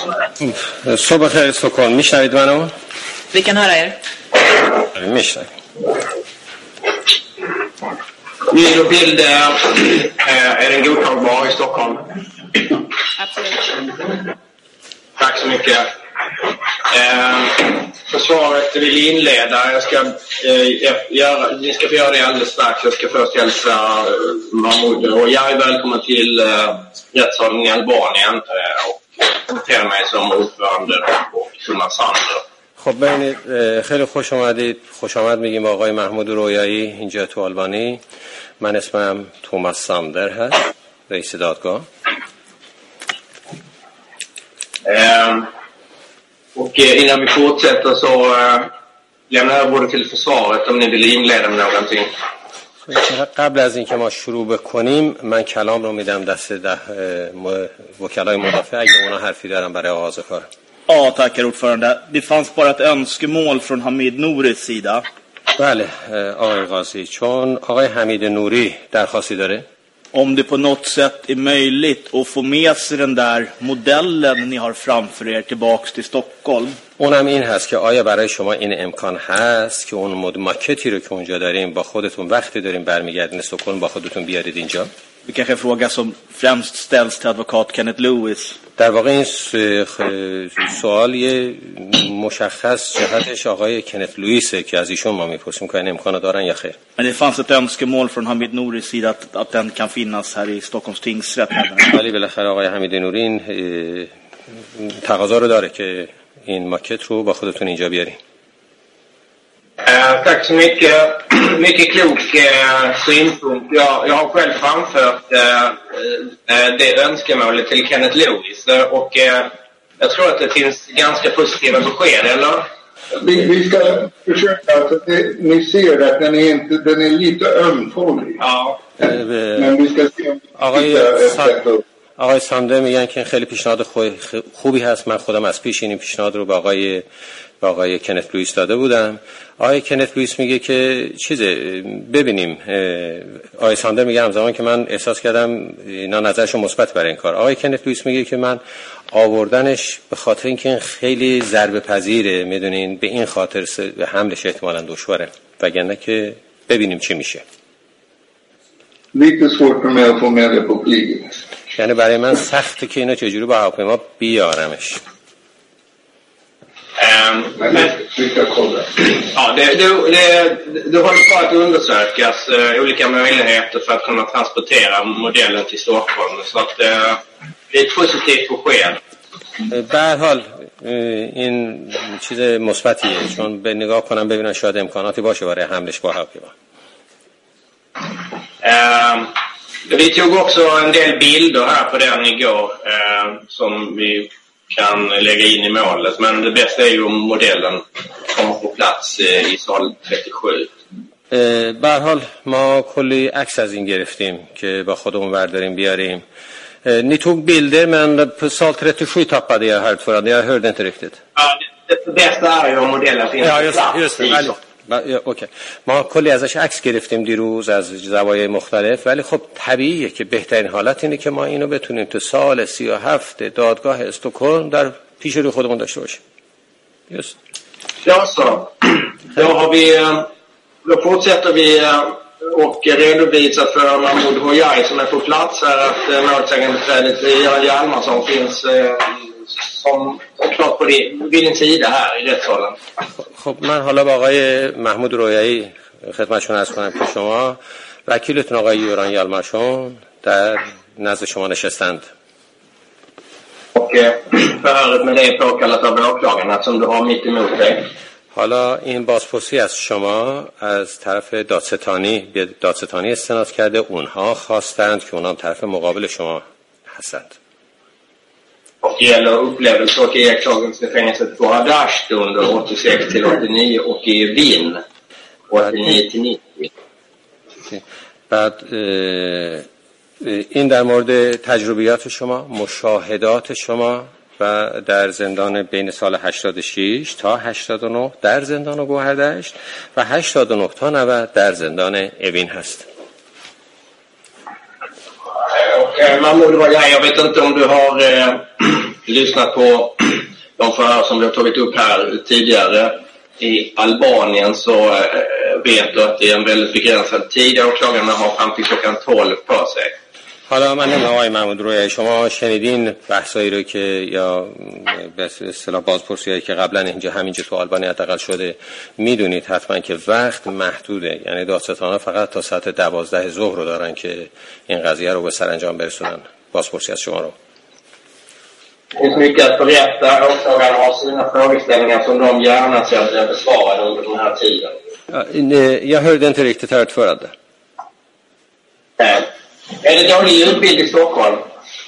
صبح خیر استکهلم. میشنوید منو؟ Vi kan höra er. میشنوید. Ljud och bild är den godtagbar i Stockholm? Absolut. Tack så mycket. Försvaret vill inleda. Ni ska få göra det alldeles strax. Jag ska först hälsa Mahmoud och jag är välkommen till rättssalen i Albanien och notera mig som ordförande och Thomas Sander. خب ببینید خیلی خوش آمدید. خوش آمد میگیم آقای محمود رویایی اینجا تو آلبانی. من اسمم توماس ساندر هست، رئیس دادگاه. Och innan vi fortsätter så lämnar jag ordet till försvaret om ni vill inleda med någonting. قبل از اینکه ما شروع بکنیم من کلام رو میدم دست وکلای مدافع اگه اونا حرفی دارن برای آغاز کار. Ja, tackar ordförande. Det fanns bara ett önskemål från Hamid Nouris sida. بله آقای قاضی، چون آقای حمید نوری درخواستی داره. Om det på något sätt är möjligt att få med sig den där modellen ni har framför er tillbaks till Stockholm. اونم این هست که آیا برای شما این امکان هست که اون ماکتی رو که اونجا داریم با خودتون وقتی داریم برمیگردین استکهلم با خودتون بیارید اینجا؟ Det kanske är en fråga som främst ställs till advokat Kenneth Lewis. در واقع این سوال یه مشخص جهتش آقای کنت لوئیسه که از ایشون ما میپرسیم که این امکانو دارن یا خیر. Men det fanns ett önskemål från Hamid Nouris sida att den kan finnas här i Stockholms tingsrätt. ولی بالاخره آقای حمید نوری این تقاضا رو داره که این ماکت رو با خودتون اینجا بیارین. Tack så mycket. Mycket klok synpunkt. Jag har själv framfört det önskemålet till Kenneth Lewis och jag tror att det finns ganska positiva besked, eller? Vi ska försöka att ni ser att den är lite ömtålig. Ja. Men vi ska se om آقای ساندر میگن که خیلی پیشنهاد خوبی هست. من خودم از پیش این پیشنهاد رو به آقای کنت لوئیس داده بودم. آقای کنت لوئیس میگه که ببینیم. آقای ساندر میگه همزمان که من احساس کردم اینا نظرشون مثبت برای این کار. آقای کنت لوئیس میگه که من آوردنش به خاطر اینکه این خیلی ضربه پذیره، میدونین، به این خاطر حملش احتمالاً دشواره، وگرنه که ببینیم چی میشه. lite svårt för mig att få med det på flyget. یعنی برای من سخته که اینا چجوری با هواپیما بیارمش. Vi ska kolla. Ja, det håller på att undersökas olika möjligheter för att kunna transportera modellen till Stockholm, så att det är ett positivt besked. به هر حال این چیز مثبتیه، چون به نگاه کنم ببینن شاید امکاناتی باشه برای حملش با هواپیما. Vi tog också en del bilder här på den igår som vi kan lägga in i målet, men det bästa är ju om modellen kommer på plats i sal 37. به هر حال ما کلی عکس از این گرفتیم که با خودمون برداریم بیاریم. Ni tog bilder, men på sal 37 tappade jag hörde. Jag hörde inte riktigt. Ja, det bästa är ju om modellen finns på plats i sal. اوکی. ما کلی ازش عکس گرفتیم دیروز از زوایای مختلف، ولی خب طبیعیه که بهترین حالت اینه که ما اینو بتونیم تو سال 37 دادگاه استکهلم در پیش روی خودمون داشته باشیم. Just. Ja, så. Då fortsätter vi och redovisar för Mahmoud Hojai som är på plats här att målsägandebiträdet Göran Hjalmarsson finns som klart på din sida här i rättssalen. خب من حالا با آقای محمود رویایی خدمتشون عرض کنم که شما وکیلتون آقای یوران یالمارسون در نزد شما نشستند. Och förhöret med det är påkallat av åklagaren som du har mitt emot dig. حالا این بازپرسی از شما از طرف دادستانی استناد کرده، اونها خواستند که اونها طرف مقابل شما هستند. Och gäller upplevelse och iakttagelser i fängelset på Hadasht under 86 till 89 och i Wien 89 till 90. بعد این در مورد تجربیات شما، مشاهدات شما و در زندان بین سال 86 تا 89 در زندان گوهردشت و 89 تا 90 در زندان اوین هست. Mahmoud, jag vet inte om du har lyssnat på de förhör som vi har tagit upp här tidigare i Albanien så vet du att det är en väldigt begränsad tid. Åklagarna har fram till klockan 12 på sig. حالا من نمیدونم آقای محمود رویایی شما شنیدین بحثایی رو که یا به اصطلاح بازپرسیایی که قبلا همینجا تو آلبانی حداقل شده، میدونید حتما که وقت محدوده، یعنی دادستانا فقط تا ساعت 12 ظهر رو دارن که این قضیه رو به سرانجام برسونن. بازپرسی از شما رو. Det finns mycket att berätta. Åklagarna har sina frågeställningar som de gärna ser besvarade under den här tiden. Jag hörde inte riktigt här utförande. Är det dålig ljudbild i Stockholm?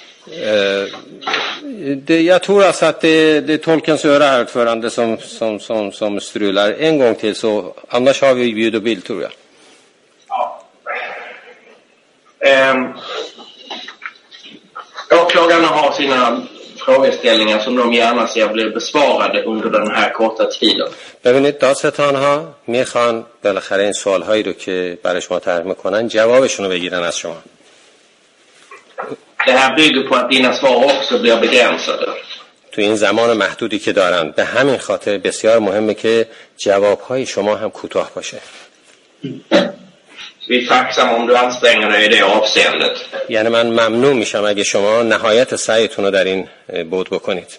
Jag tror alltså att det är tolkens öra här utförande som strular. En gång till så, annars har vi ljud och bild tror jag. Åklagarna har sina frågeställningar som de gärna ser blir besvarade under den här korta tiden. ببینید دادستان‌ها میخوان بالاخره این سوال‌هایی رو که برای شما طرح میکنن جوابشون رو بگیرن از شما. Det här bygger på att dina svar också blir begränsade. تو این زمان محدودی که دارن، به همین خاطر بسیار مهمه که جواب‌های شما هم کوتاه باشه. Vi är tacksamma om du anstränger dig i det avseendet. یعنی من ممنون میشم اگه شما نهایت سعیتون رو در این بود بکنید.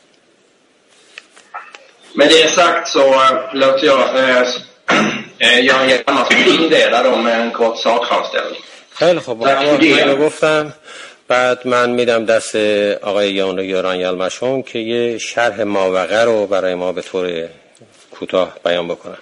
Med det sagt så låter jag gärna inleda dem med en kort sakframställning. خیلی خوب، من گفتم بعد من میدم دست آقای یاران یلمشون که یه شرح ماوقع رو برای ما به طور کوتاه بیان بکنن.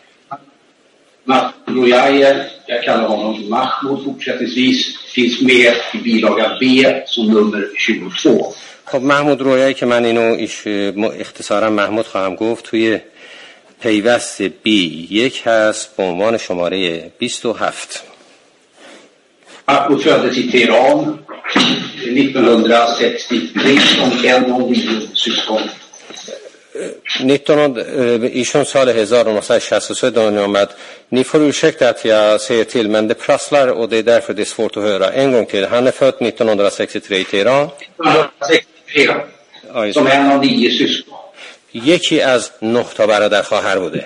Jag kallar honom Mahmoud fortsättningsvis, finns med i bilaga B som nummer 22. خب محمود رویایی که من اینو اختصارا محمود خواهم گفت توی پیوست B1 هست به عنوان شماره 27. Mahmoud föddes i Teheran 1963 som en av 9 syskon. ایشون سال 1963 دنیا آمد. Ni får ursäkta att jag säger till, men det prasslar och det är därför det är svårt att höra. En gång till. Han är född 1963 i Teheran. 1963. Som en av 9 syskon. یکی از 9 تا برادر خواهر بوده.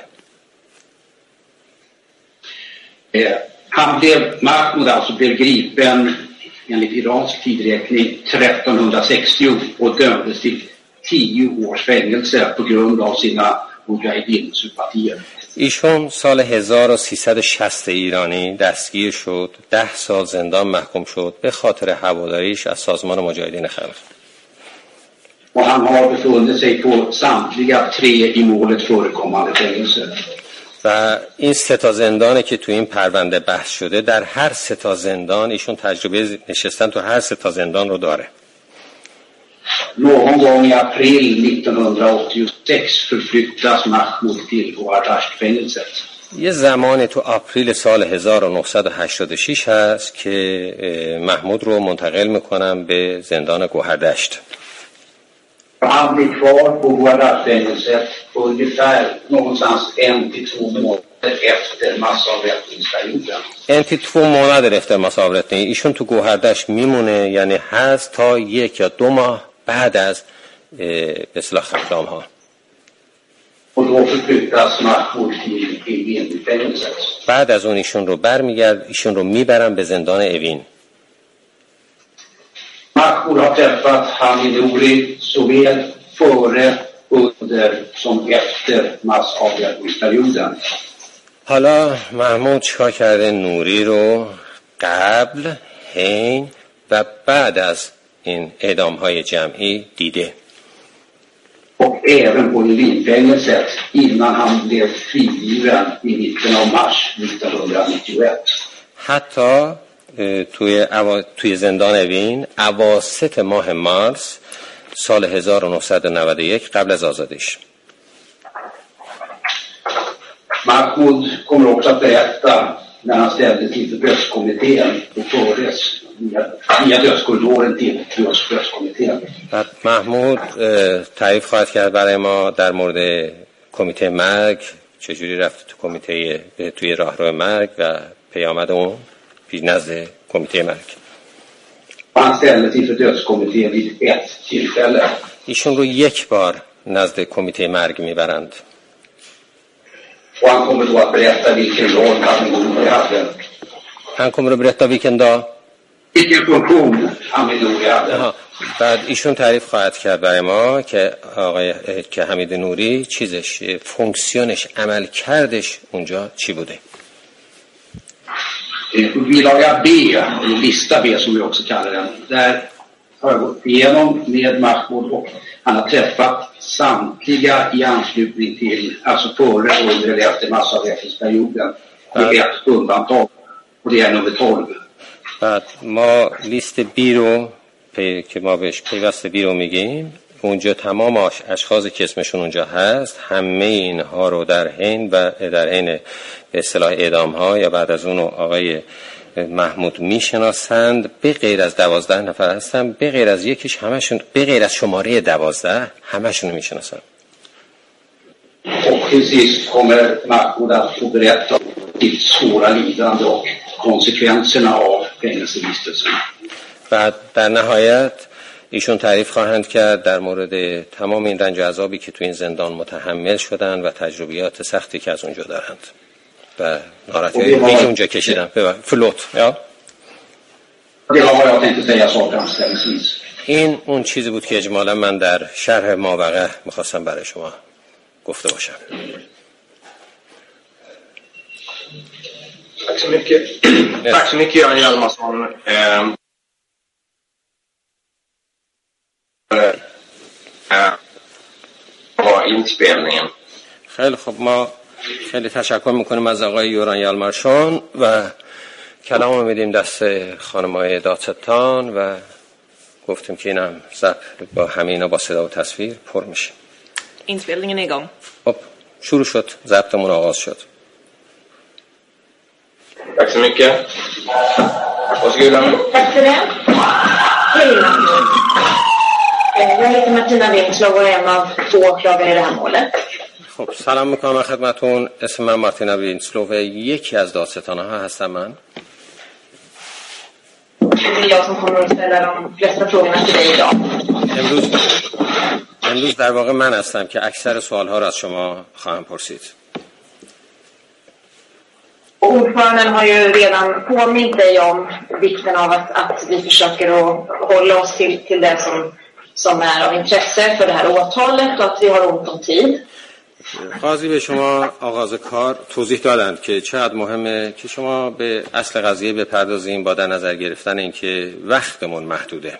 Mahmoud alltså blev gripen enligt iransk tidräkning 1360 och dömdes till 10 års fängelse på grund av sina mujahedin-sympatier. ایشون سال 1360 ایرانی دستگیر شد، 10 سال زندان محکوم شد به خاطر هواداریش از سازمان مجاهدین خلق. Och han har befunnit sig på samtliga 3 i målet förekommande fängelser. و این 3 تا زندانی که تو این پرونده بحث شده، در هر 3 تا زندان ایشون تجربه nişestan تو هر 3 تا زندان رو داره. Någon gång i april 1986 förflyttas Mahmoud till Gohardasht-fängelset. یه زمانی تو آپریل سال 1986 هست که محمود رو منتقل میکنم به زندان گوهردشت. Han blir kvar på Gohardasht-fängelset ungefär någonstans 1 till 2 månader efter massavrättningsperioden. 1 till 2 månader efter massavrättning. ایشون تو گوهردشت میمونه، یعنی هست تا 1 یا 2 ماه بعد از به اصطلاح ختام ها. Och då förflyttas Mahmoud till Evin-fängelset. بعد از اون ایشون رو میبرن به زندان اوین. Mahmoud har träffat Hamid Nouri såväl före, under som efter massavrättningsperioden. حالا محمود چیکار کرده؟ نوری رو قبل، حین و بعد از این اعدام‌های جمعی دیده. Och även på Evin-fängelset innan han blev frigiven i mitten av mars 1991. حتی توی زندان اوین اواسط ماه مارس سال 1991 قبل از آزادیش. Mahmoud kommer också att berätta när han ställdes inför dödskommittén och fördes via dödskorridoren till dödskommittén. محمود تعریف خواهد کرد برای ما در مورد کمیته مرگ، چجوری رفت تو کمیته توی راهرو مرگ و پیامد اون پیش نزد کمیته مرگ. Han ställdes inför dödskommittén vid 1 tillfälle. ایشون رو 1 بار نزد کمیته مرگ میبرند. Och han kommer då att berätta vilken roll Amin hade. Han kommer att berätta vilken dag. Vilken funktion Amin hade. بعد ایشون تعریف خواهد کرد برای ما که که حمید نوری چیزش، فونکسیونش، عمل کردش اونجا چی بوده. Bilaga B, eller lista B som vi också kallar den, där har jag gått igenom med Mahmoud och han har träffat samtliga i anslutning till, alltså före, under eller efter massavrättningsperioden. Det är ett undantag och det är nummer 12. بعد ما لیست بی رو که ما بهش پیوست بی رو میگیم، اونجا تمام اشخاصی که اسمشون اونجا هست، همه اینها رو در حین به اصطلاح اعدام ها یا بعد از اون آقای محمود میشناسند. به غیر از 12 نفر هستن، به غیر از یکیش همشون، به غیر از شماره 12 همشون رو میشناسند. Och till sist kommer Mahmoud att få berätta till svåra lidande och konsekvenserna av fängelsevistelsen. بعد در نهایت ایشون تعریف خواهند کرد در مورد تمام این رنج و عذابی که تو این زندان متحمل شدن و تجربیات سختی که از اونجا دارند و ناراحتی‌هایی که اونجا کشیدن. فلوت یا این اون چیزی بود که اجمالا من در شرح ماوقع میخواستم برای شما گفته باشم. Tack så mycket. Tack så mycket, Göran Hjalmarsson. با inspelningen. خیلی خب، ما خیلی تشکر میکنیم از آقای یوران یالمارشون و کلام میدیم دست خانمای دادستان و گفتیم که اینم ضبط با همینا با صدا و تصویر پر میشه. Inspelningen är igång. خب شروع شد، ضبطمون آغاز شد. Tack så mycket. Varsågoda. Tack för det. Hej Mahmoud. Jag heter Martina Vinslov och är en av 2 åklagare i det här målet. خب سلام میکنم خدمتون. اسم من مارتینا وینسلو، یکی از دادستان‌ها هستم. من Det är jag som kommer att ställa de flesta frågorna till dig idag. امروز در واقع من هستم که اکثر سوال‌ها را از شما خواهم پرسید. Ordföranden har ju redan påmint dig om vikten av att vi försöker att hålla oss till det som är av intresse för det här åtalet och att vi har ont om tid. قاضی به شما آغاز کار توضیح دادند که چقدر مهمه که شما به اصل قضیه بپردازیم با در نظر گرفتن اینکه وقتمون محدوده.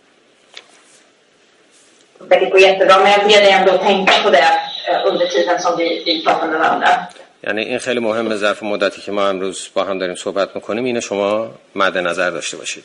Det går jättebra, men jag ber dig ändå tänka på det under tiden som vi pratar med varandra. یعنی این خیلی مهمه، ظرف مدتی که ما امروز با هم داریم صحبت میکنیم اینو شما مد نظر داشته باشید.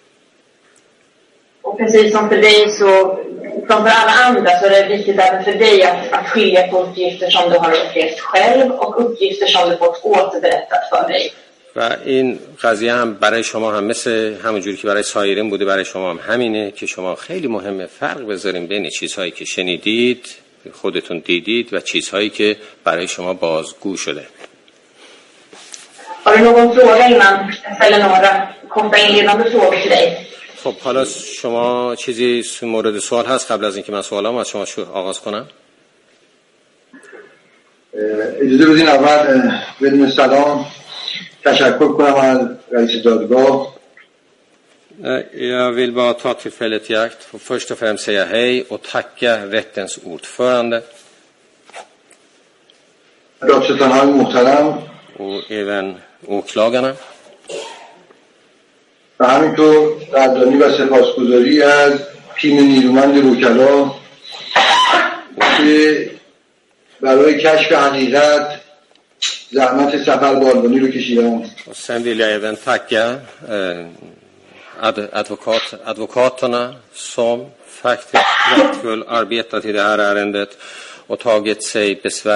Och precis som för dig så, som för alla andra, så är det viktigt även för dig att skilja på uppgifter som du har upplevt själv och uppgifter som du fått återberättat för dig. و این قضیه هم برای شما هم مثل همونجوری که برای سایرین بوده، برای شما هم همینه که شما خیلی مهمه فرق بذاریم بین چیزهایی که شنیدید، خودتون دیدید و چیزهایی که برای شما بازگو شده. Har du någon fråga innan jag ställer några korta inledande frågor till dig? خب حالا شما چیزی مورد سوال هست قبل از اینکه من سوالام از شما آغاز کنم؟ اجازه بدین اول بدون سلام تشکر کنم از رئیس دادگاه. Jag vill bara ta tillfället i akt och först och främst säga hej och tacka rättens ordförande. دادستان‌های محترم och även åklagarna. و همینطور قدردانی و سپاسگزاری از تیم نیرومند وکلا که برای کشف حقیقت زحمت سفر به آلبانی رو کشیدن. Och sen vill jag även tacka advokaterna som faktiskt kraftfullt arbetat i det här ärendet och tagit sig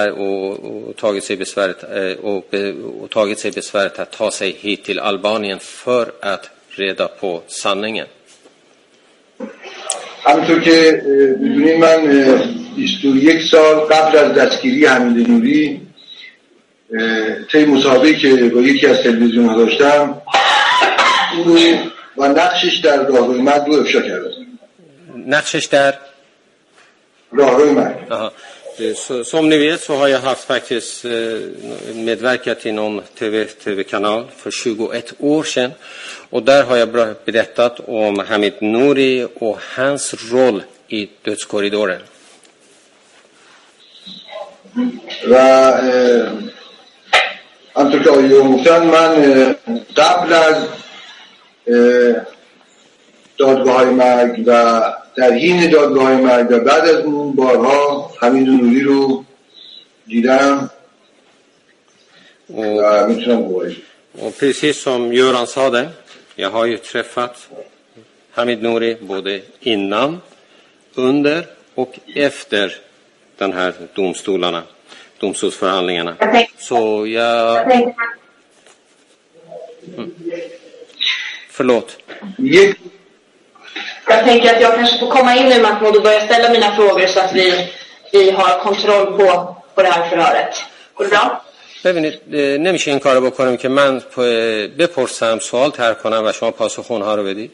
besväret att ta sig hit till Albanien för att reda på sanningen. همونطور که می‌دونید من 21 سال قبل از دستگیری حمید نوری طی مسابقه‌ای که با یکی از تلویزیون‌ها داشتم اون رو و نقشش در راهروی مرگ رو افشا کردم. نقشش در راهروی مرگ. Som ni vet så har jag haft faktiskt medverkat i någon tv-kanal för 21 år sedan. Och där har jag berättat om Hamid Nouri och hans roll i dödskorridoren. و همطور که آقای گفتن من قبل از دادگاه های مرگ و در حین دادگاه های مرگ و بعد از اون بارها حمید نوری رو دیدم و میتونم گواهی. Och precis som Göran sa det, jag har ju träffat Hamid Nouri både innan, under och efter den här domstolsförhandlingarna. Så jag... Förlåt. Jag tänker att jag kanske får komma in nu, Mahmoud, och börja ställa mina frågor så att vi har kontroll på det här förhöret. Går det bra? ببینید نمیشه این کارو بکنیم که من بپرسم سوال طرح کنم و شما پاسخ اونها رو بدید.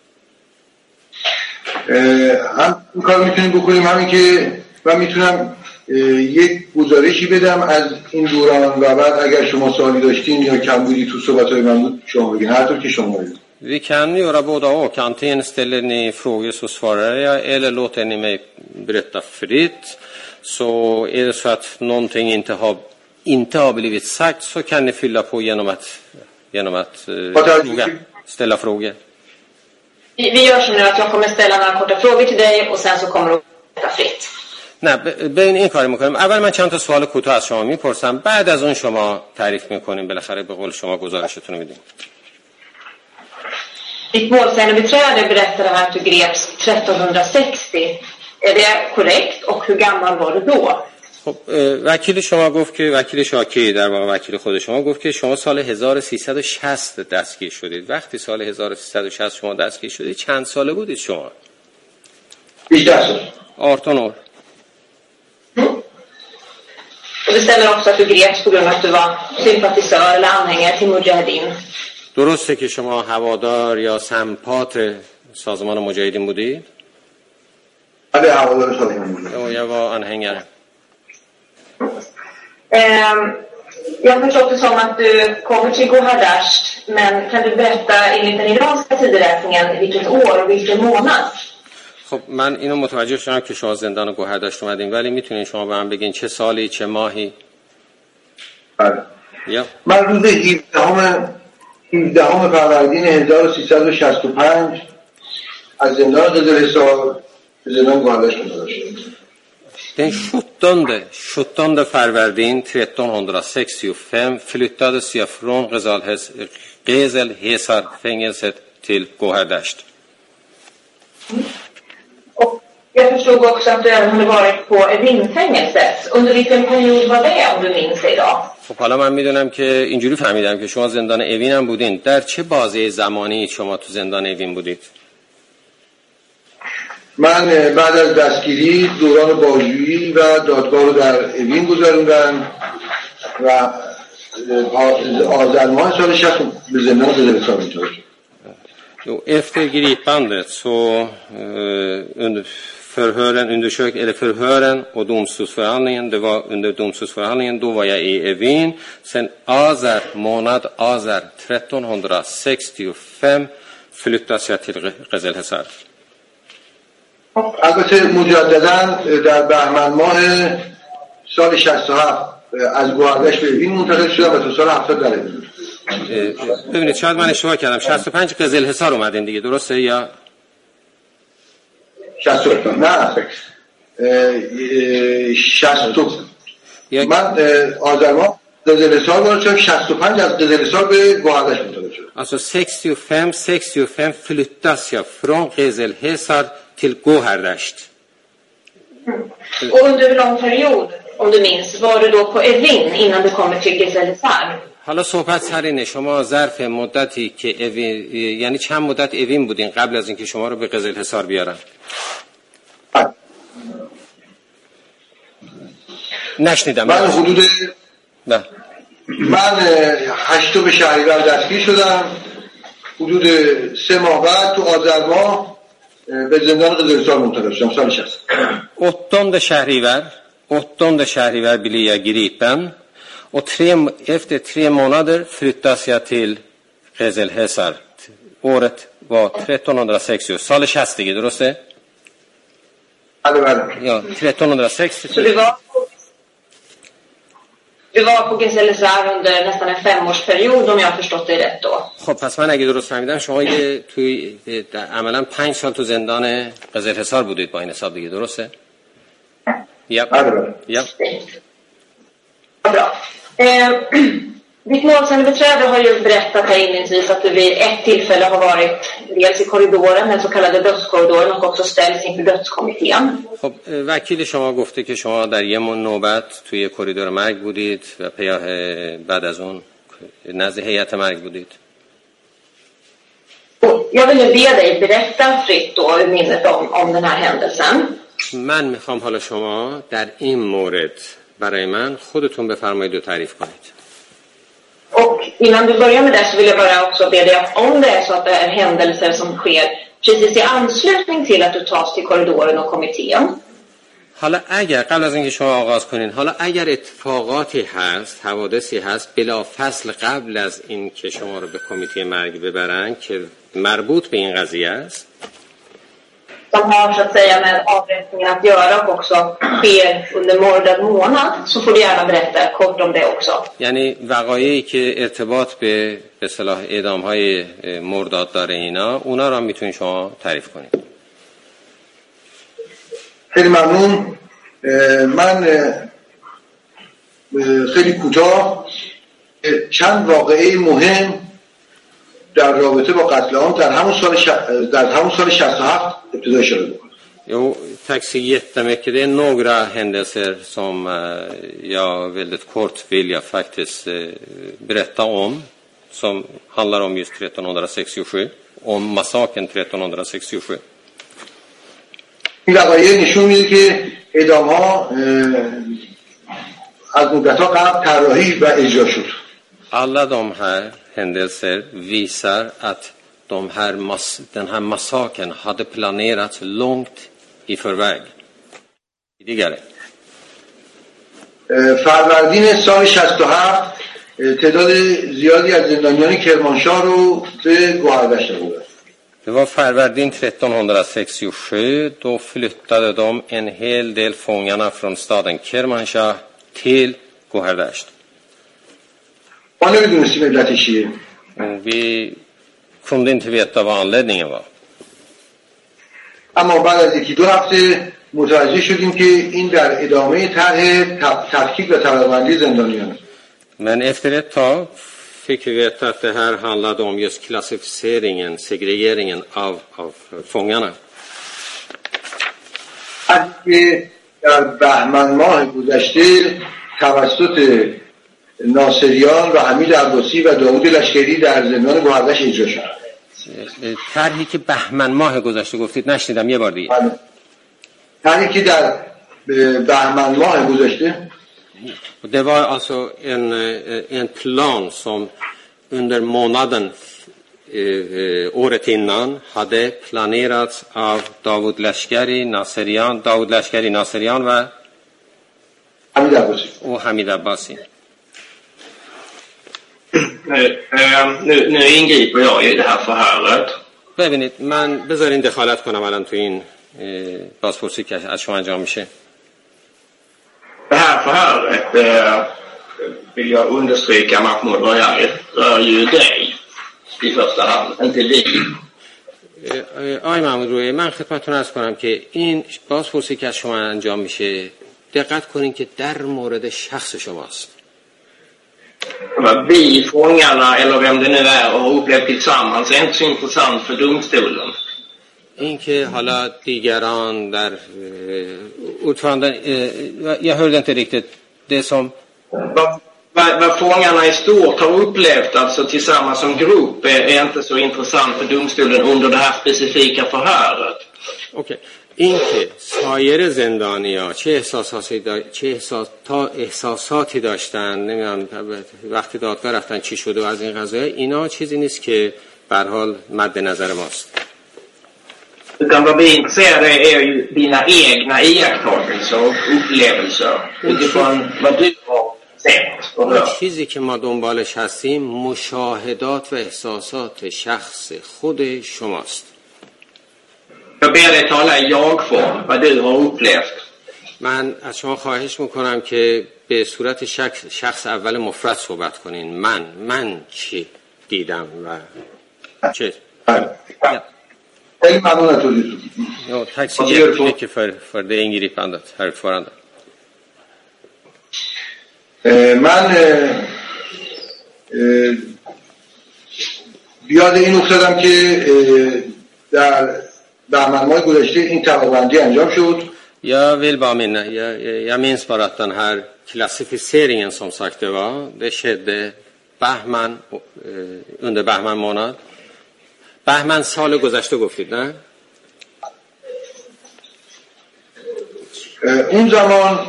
هم این کار میتونیم بکنیم، همین که من میتونم یک گزارشی بدم از این دوران و بعد اگر شما سوالی داشتین یا کمبودی تو صحبت‌های من بود شما بگین، هر طور که شما بگید. Vi kan göra båda och. Antingen ställer ni frågor så svarar jag, eller låter ni mig berätta fritt. Så är det så att någonting inte har blivit sagt så kan ni fylla på genom att ställa frågor. Vi gör så nu att jag kommer ställa några korta frågor till dig och sen så kommer du berätta fritt. نه ببین این کارو میکنیم. اول من چند تا سوال کوتاه از شما میپرسم، بعد از اون شما تعریف میکنیم، بالاخره به قول شما گزارشتون رو میدیم. Ditt målsägandebiträde berättade här att du greps 1360. Är det korrekt? Och hur gammal var du då? خب وکیل شما گفت که وکیل شاکی در واقع وکیل خود شما گفت که شما سال 1360 دستگیر شدید. وقتی سال 1360 شما دستگیر شدید چند ساله بودید شما؟ 18 سال. 18 år. Och det stämmer också att du greps på grund av att du var sympatisör eller anhängare till Mujahedin. درسته که شما هوادار یا سمپات سازمان مجاهدین بودید؟ بله، هوادار سازمان بودم. Jag var anhängare. Jag har förstått det som att du kommer till Gohardasht, men kan du berätta enligt den iranska tideräkningen vilket år och vilken månad? خب من اینو متوجه شدم که شما زندان گوهردشت اومدین، ولی میتونین شما به من بگین چه سالی چه ماهی؟ بله. یا من روز 17 فروردین 1365 از زندان قزلحصار به زندان گوهردشت منتقل شدم. Den 17 فروردین 1365 flyttades jag från Gezelhesar-fängelset till Gohardasht. Och jag förstod också att du även hade varit på Evin-fängelset. Under vilken period var det, om du minns det idag? خب حالا من میدونم که اینجوری فهمیدم که شما زندان اوین هم بودین. در چه بازه زمانی شما تو زندان اوین بودید؟ من بعد از دستگیری دوران بازجویی و دادگاه رو در اوین گذروندم و آذر ماه سال 60 به زندان قزلحصار منتقل شدم. Efter gripandet så under förhören och domstolsförhandlingen, det var under domstolsförhandlingen, då var jag i Evin. Sen månad Azar 1365 flyttades jag till Gezelhesar. البته مجددا در بهمن ماه سال 67 از گوهردشت به اوین منتقل شدم و تا سال 70 در اوین. ببینید شاید من اشتباه کردم، 65 قزلحصار اومدین دیگه، درسته یا 65 نه 60 من آذر ماه قزلحصار وارد شدم، 65 از قزلحصار به گوهردشت منتقل شدم. Alltså 65 flyttas jag från Gezelhesar till Gohardasht. Och under hur lång period, om du minns, var du då på Evin innan du kommer till Gezelhesar? حالا صحبت سر اینه شما ظرف مدتی که اوین، یعنی چند مدت اوین بودین قبل از اینکه شما رو به قزلحصار بیارن؟ نشنیدم. من حدود نه. من 8 به شهریور دستگیر شدم، حدود 3 ماه بعد تو آذر ماه به زندان قزلحصار منتقل شدم سال 60. 8 Shahrivar blir jag gripen och efter 3 månader flyttas jag till Qezelhesar. Året var 1360, سال 60 دیگه درسته؟ بله. Ja, 1360. Så du var på Qezelhesar under nästan en 5-årsperiod om jag har förstått det rätt då. خب پس من اگه درست فهمیدم شما توی عملا 5 سال تو زندان قزلحصار بودید با این حساب دیگه درسته؟ Ja. Ja. Bra. Ditt målsägandebiträde har ju berättat här inledningsvis att du vid ett tillfälle har varit dels i korridoren, den så kallade dödskorridoren, och också ställts inför dödskommittén. خب وکیل شما گفته که شما در یه نوبت توی کریدور مرگ بودید و بعد از اون نزد هیئت مرگ بودید. Jag vill nu be dig berätta fritt då ur minnet om den här händelsen. من میخوام حالا شما در این مورد برای من خودتون بفرمایید و تعریف کنید. Och innan du börjar med det så vill jag bara också be dig att om det är så att det är händelser som sker precis i anslutning till att du tas till korridoren och kommittén. حالا اگر قبل از اینکه شما آغاز کنین، حالا اگر اتفاقاتی هست، حوادثی هست بلافاصله قبل از این که شما رو به کمیته مرگ ببرن که مربوط به این قضیه است، som har så att säga med avrättningen att göra och också sker under mordad månad, så får du gärna berätta kort om det också. یعنی وقایعی که ارتباط به اصطلاح اعدام‌های مرداد داره اونا رو هم میتونید شما تعریف کنید. خیلی ممنون. من خیلی کوتاه چند واقعه مهم در رابطه با قتل عام در همون سال 67 ابتدا اشاره بکنم. Jo, tack så jättemycket. Det är några händelser som jag väldigt kort vill jag faktiskt berätta om, som handlar om just 1367, om massakern 1367. این واقعه نشون میده که اعدام‌ها از مدت‌ها قبل طراحی و اجرا شد. Alla de här händelser visar att den här massakern hade planerats långt i förväg. Tidigare. فروردین سال 67 تعداد زیادی از زندانیان کرمانشاه رو به گوهردشت بردن. Det var Färvardin 1367, då flyttade de en hel del fångarna från staden Kermanshah till Gohardasht. Vi kunde inte veta vad anledningen var. اما بعد از یکی دو هفته متوجه شدیم که این در ادامه طرح تفکیک و طبقه‌بندی زندانیان. Men efter ett tag fick vi veta att det här handlade om just klassificeringen, segregeringen av fångarna. که در بهمن ماه گذشته توسط ناصریان و حمید عباسی و داوود لشکری در زندان گوهردشت اجرا شد. طرحی که بهمن ماه گذشته گفتید نشنیدم یه بار دیگه. طرحی که در بهمن ماه گذشته Det var alltså en plan som under månaden året innan hade planerats av Daoud Lashkari, Naserian och Hamid Abbasi. Nu ingriper jag i det här förhöret. ببینید من بذارین دخالت کنم الان تو این بازپرسی که از شما انجام میشه. Det här förhöret vill jag understryka, Mahmoud Rayari, rör ju dig i första hand, inte vi. آقای محمود روی من خدمتتون عرض کنم که این بازپرسی که از شما انجام میشه دقت کنین که در مورد شخص شماست. Vi fångarna eller vem det nu är och har upplevt tillsammans är inte så intressant för domstolen. این که حالا دیگران در ordföranden jag hörde inte riktigt det som vad fångarna i stort har upplevt alltså tillsammans som grupp är inte så intressant för domstolen under det här specifika förhöret. okej این که سایر زندانی‌ها چه احساساتی داشتن نمیدونم وقتی دادگاه رفتن چی شده و از این قضایا اینا چیزی نیست که به هر حال مد نظر ماست. Utan vad vi är intresserade är ju dina egna iakttagelser och upplevelser utifrån vad du har sett och hört. چیزی که ما دنبالش هستیم مشاهدات و احساسات شخص خود شماست. Jag ber dig tala i jag-form, vad du har upplevt. من از شما خواهش میکنم که به صورت شخص اول مفرد صحبت کنین. من چی دیدم و چه؟ خیلی ممنون از توضیحتون. Ja, tack så jättemycket för det ingripandet, herr ordförande. من بیاد این افتادم که در بهمن‌ماه گذشته این طبقه‌بندی انجام شد. Jag minns bara att den här klassificeringen som sagt det skedde under Bahman månad. بهمن سال گذشته گفتید نه؟ اون زمان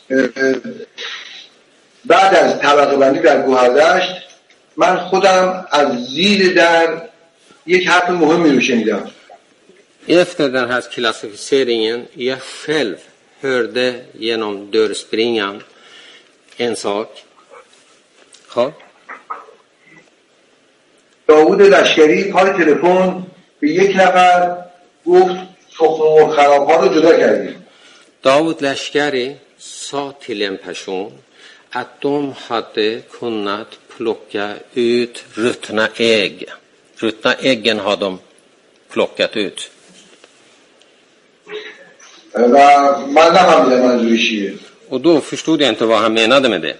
بعد از طبقه بندی در گوهردشت من خودم از زیر در یک حرف مهمی رو شنیدم. Efter den här klassificeringen jag själv hörde genom dörrspringan en sak. خب داوود لشکری پای تلفن به یک نفر گفت تخم مرغ خراب‌ها رو جدا کردیم. David Lashkari sa till en person att de hade kunnat plocka ut ruttna ägg. Ruttna äggen har de plockat ut. و من نفهمیدم منظورش چیه. Och då förstod jag inte vad han menade med det.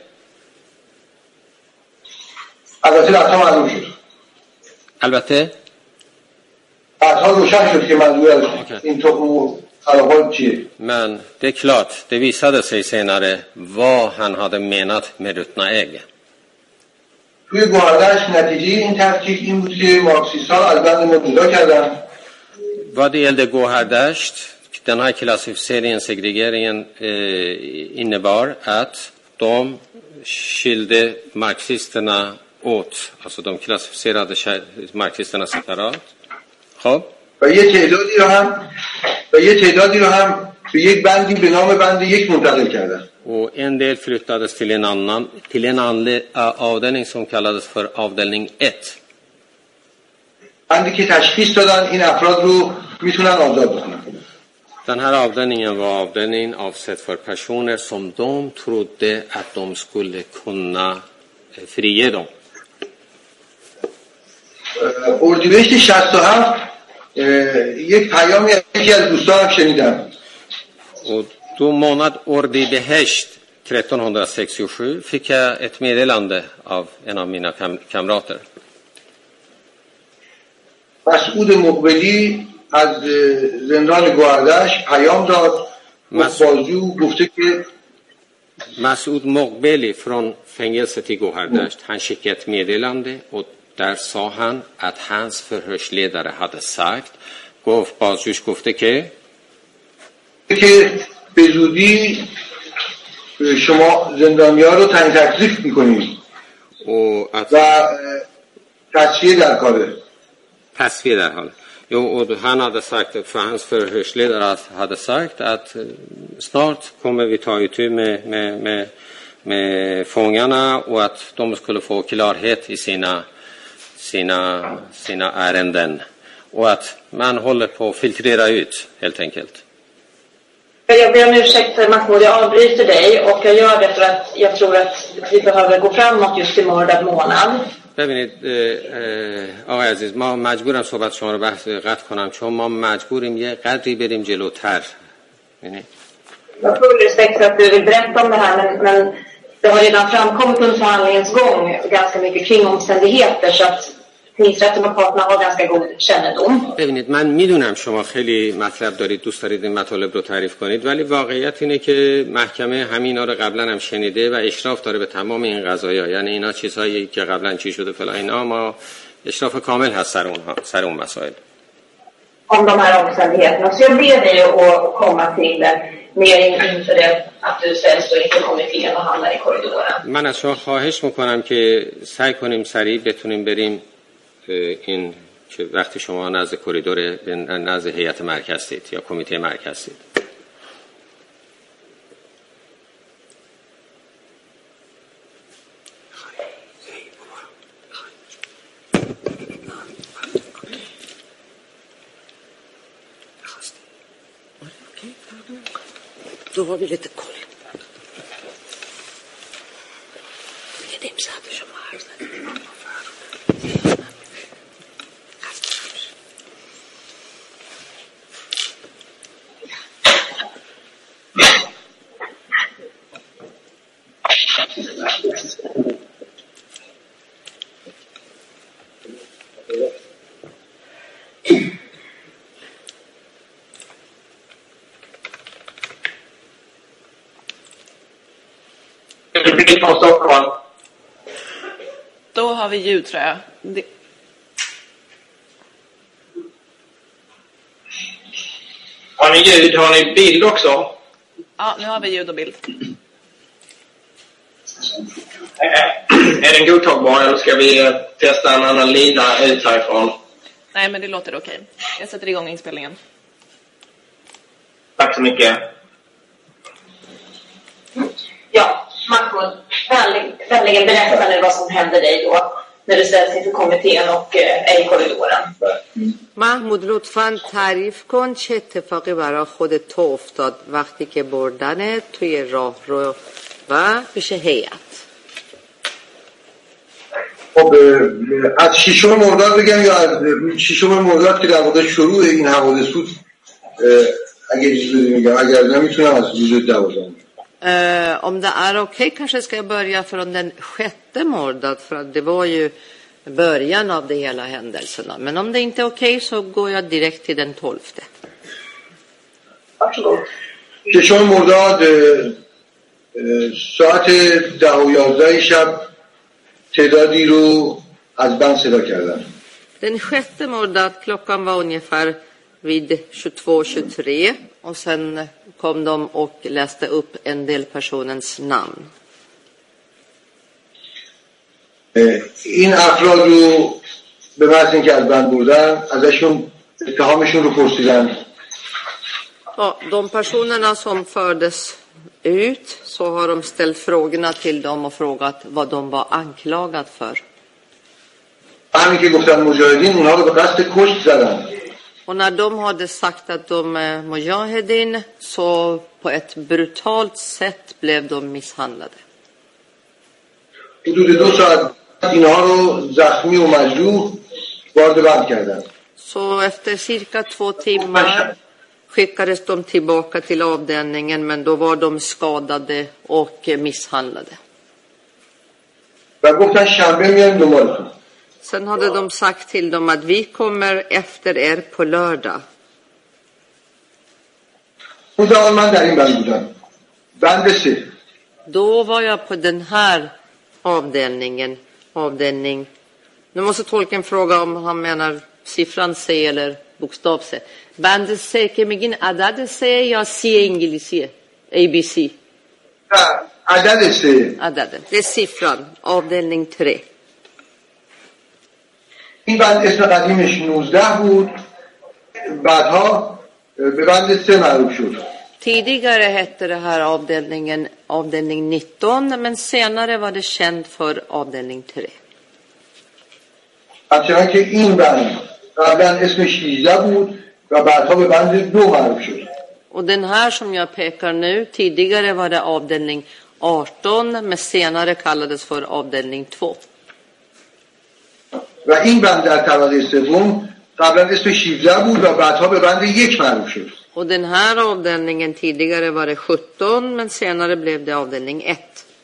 البته رفتم معلوم شد. البته بعدها روشن شد که منظور از این تخم مرغ خراب‌ها چیه. Men det är klart, det visade sig senare vad han hade menat med ruttna ägg. توی گوهردشت نتیجه این تفکیک این بود که مارکسیست‌ها از بند ما جدا کردن. Vad det gällde Gåhardasht, den här klassificeringen, segregeringen innebar att de skilde marxisterna åt. Alltså de klassificerade marxisterna separat. خب و یه تعدادی رو هم به یک بندی به نام بند یک منتقل کردن. Och en del flyttades till en avdelning som kallades för avdelning 1. بندی که تشخیص دادن این افراد رو میتونن آزاد بکنن. Den här avdelningen var avdelningen avsedd för personer som de trodde att de skulle kunna frige dem. اردیبهشت 67 یک پیامی یکی از دوستانم شنیدم. Och då månad Ordibehesht 1367 fick jag ett meddelande av en av mina kamrater. مسعود مقبلی از زندان گوهردشت پیام داد. بازجو گفته که Masud Moghbeli från fängelset i Gåhardasht, han skickade ett meddelande och där sa han att hans förhörsledare hade sagt, بازجوش گفته که به زودی شما زندانی‌ها رو تعیین تکلیف می‌کنیم و تصفیه در کاره. تصفیه در حال. Jo, och han hade sagt, för hans förhörsledare hade sagt att snart kommer vi ta itu med fångarna och att de skulle få klarhet i sina ärenden och att man håller på att filtrera ut helt enkelt. Jag ber om ursäkt Mahmoud, jag avbryter dig och jag gör det för att jag tror att vi behöver gå framåt just i مرداد månad. ببینید آقای عزیز، ما مجبورم صحبت شما رو قطع کنم چون ما مجبوریم یه قدری بریم جلوتر. یعنی Jag har full respekt för att du vill berätta om det här, men det har redan framkommit under förhandlingens gång ganska mycket kring omständigheter så att tingsrätten och parterna har ganska god kännedom. ببینید من میدونم شما خیلی مطلب دارید، دوست دارید این مطالب رو تعریف کنید، ولی واقعیت اینه که محکمه همینا رو قبلا هم شنیده و اشراف داره به تمام این قضایا. یعنی اینا چیزهایی که قبلا چی شده فلان، اینا ما اشراف کامل هست سر اون مسائل. Om de här omständigheterna. Så jag ber dig att komma till mer inför det att du ställs då inför kommittén och hamnar i korridoren. من از شما خواهش میکنم که سعی کنیم سریع بتونیم بریم این که وقتی شما نزد کریدور نزد هیئت مرکز هستید یا کمیته مرکز هستید. Då har vi lite koll. Det är dimsader som har här. Då har vi ljud, tror jag. Har ni ljud? Har ni bild också? Ja, nu har vi ljud och bild. Är den godtagbar eller ska vi testa en annan lina ut härifrån? Nej, men det låter okej. Jag sätter igång inspelningen. Tack så mycket. Ja, Mahmoud, vänligen berätta nu vad som hände dig då när du ställdes inför kommittén och är i korridoren. محمود لطفاً تعریف کن چه اتفاقی برای خودت تو افتاد وقتی که بردنت توی راهرو و پیش هیئت. خب از 6 مرداد بگم یا از 6 مرداد که در واقع شروع این حوادث بود اگر چیزی میگم اگر نمیتونم از روز 12. Om det är okej kanske ska jag börja från den 6:e mordad för att det var ju början av det hela händelserna. Men om det inte är okej så går jag direkt till den 12:e. Varsågod. 6 مرداد ساعت 10 و 11 شب تعدادی رو از بند صدا کردن. Den 6:e mordad klockan var ungefär vid 22:23 och sen kom de och läste upp en del personens namn. این افراد رو به محض اینکه از بند بردن ازشون اتهامشون رو پرسیدن. De personerna som fördes ut så har de ställt frågorna till dem och frågat vad de var anklagade för. همین که گفتن مجاهدین اونها رو به قصد کشت زدن. Och när de hade sagt att de är mujahedin så på ett brutalt sätt blev de misshandlade. حدود 2 ساعت اینها رو زخمی و مجروح وارد بند کردن. Så efter cirka 2 timmar skickades de tillbaka till avdelningen, men då var de skadade och misshandlade. و گفتن شنبه میایم دنبالتون. Sen hade de sagt till dem att vi kommer efter er på lördag. اون زمان من در این بند بودم. بند 3. Då var jag på den här avdelningen. Avdelning. Nu måste tolken fråga om han menar siffran C eller bokstav C. Band C که میگین عدد C یا C انگلیسیه؟ ABC. عدد 3. عدد. Det är siffran. Avdelning 3. این بند اسم قدیمش 19 بود. بعدها به بند 3 معروف شد. Tidigare hette det här avdelning 19, men senare var det känt för avdelning 3. همچنان که این بند قبلا اسمش 18 بود و بعدها به بند 2 معروف شد. Och den här som jag pekar nu, tidigare var det avdelning 18, men senare kallades för avdelning 2. و این بند در طبقه سوم قبلا اسمش 17 بود و بعدها به بند 1 معروف شد. Och den här avdelningen tidigare var det 17, men senare blev det avdelning 1.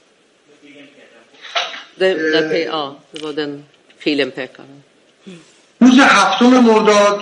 Det var den filen pekar. روز 7 مرداد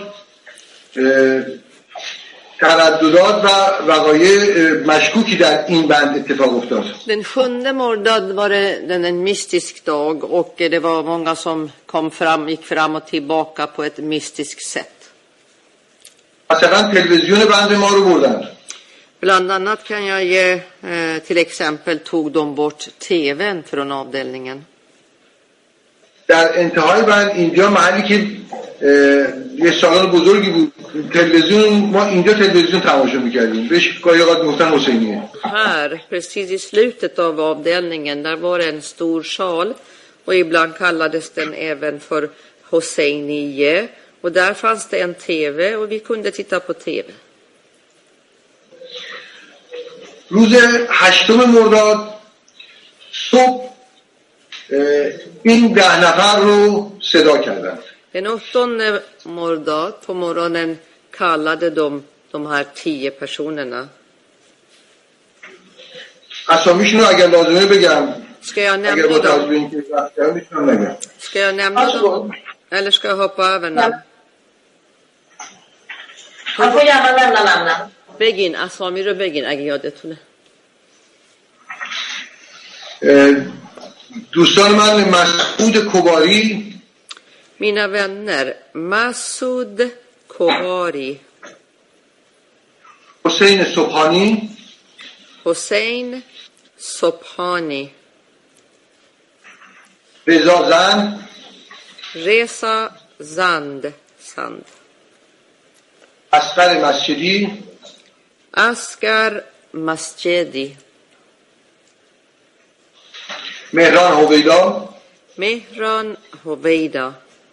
ترددات و وقایع مشکوکی در این بند اتفاق افتاد. Den 7 mordad var det en mystisk dag och det var många som gick fram och tillbaka på ett mystiskt sätt. مثلا تلویزیون بند ما رو بردن. Bland annat kan jag ge till exempel tog de bort tvn från avdelningen. در انتهای من اینجا محلی که یه سالن بزرگی بود تلویزیون ما اینجا تلویزیون تماشا میکردیم بهش گاهی اوقات میگفتن حسینیه. Här, precis i slutet av avdelningen, där var det en stor sal och ibland kallades den även för Hosseinie. Och där fanns det en tv och vi kunde titta på tv. روز 8 مرداد صبح این 10 نفر رو صدا کردند. Den 8 mordad på morgonen kallade de här 10 personerna. اسامیشون رو اگر لازمه بگم. Ska jag nämna dem? Ska jag nämna dem? Eller ska jag hoppa över namn? Han får gärna nämna namnen. بگین اسامی رو بگین اگه یادتونه. دوستان من مسعود کباری Mina vänner, Masoud Kobari, حسین صبحانی Hossein Sobhani, رضا زند Reza Zand, اصغر مسجدی Askar Masjedi, مهران هویدا Mehran Hoveida,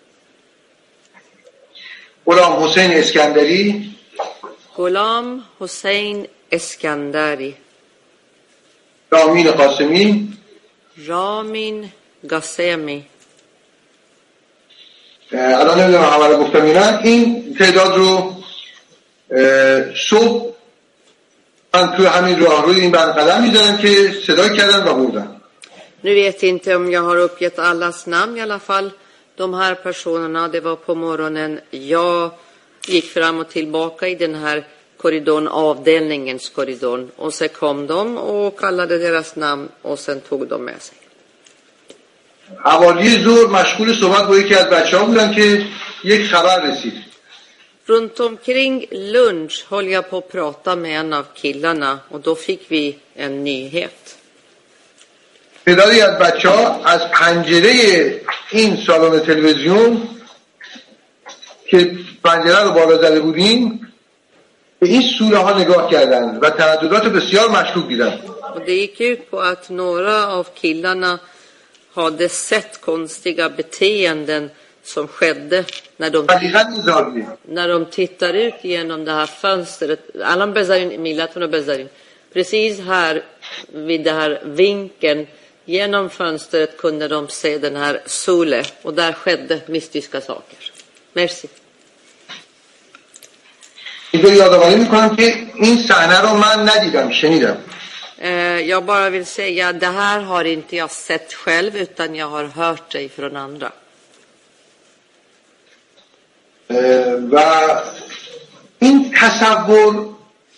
غلام حسین اسکندری Ghulam Hussein Eskandari, رامین قاسمی Ramin Ghasemi. الان نمیدونم همه رو گفتم اینا این تعداد رو صبح من توی همین راه روی این بند قدم می‌ذارم که صدا کردن و بردن. Nu vet inte om jag har uppgett allas namn i alla fall. De här personerna, det var på morgonen. Jag gick fram och tillbaka i den här korridorn, avdelningens korridorn. Och så kom de och kallade deras namn och sen tog de med sig. حوالی ظهر مشغول صحبت با یکی از بچه‌ها بودم که یک خبر رسید. Runt omkring lunch höll jag på att prata med en av killarna och då fick vi en nyhet. تعدادی از بچه‌ها از پنجره این سالن تلویزیون که پنجره رو بالا زده بودیم به این سوره ها نگاه کردند و ترددات بسیار مشکوک دیدند. Och det gick ut på att några av killarna hade sett konstiga beteenden som skedde när de tittar ut genom det här fönstret. Alan bezarin milatun och bezarin. Precis här vid den här vinkeln genom fönstret kunde de se den här solen och där skedde mystiska saker. Merci. اینجا یادآوری میکنم که این صحنه رو من ندیدم شنیدم. Jag bara vill säga att det här har inte jag sett själv utan jag har hört det från andra. و این تصور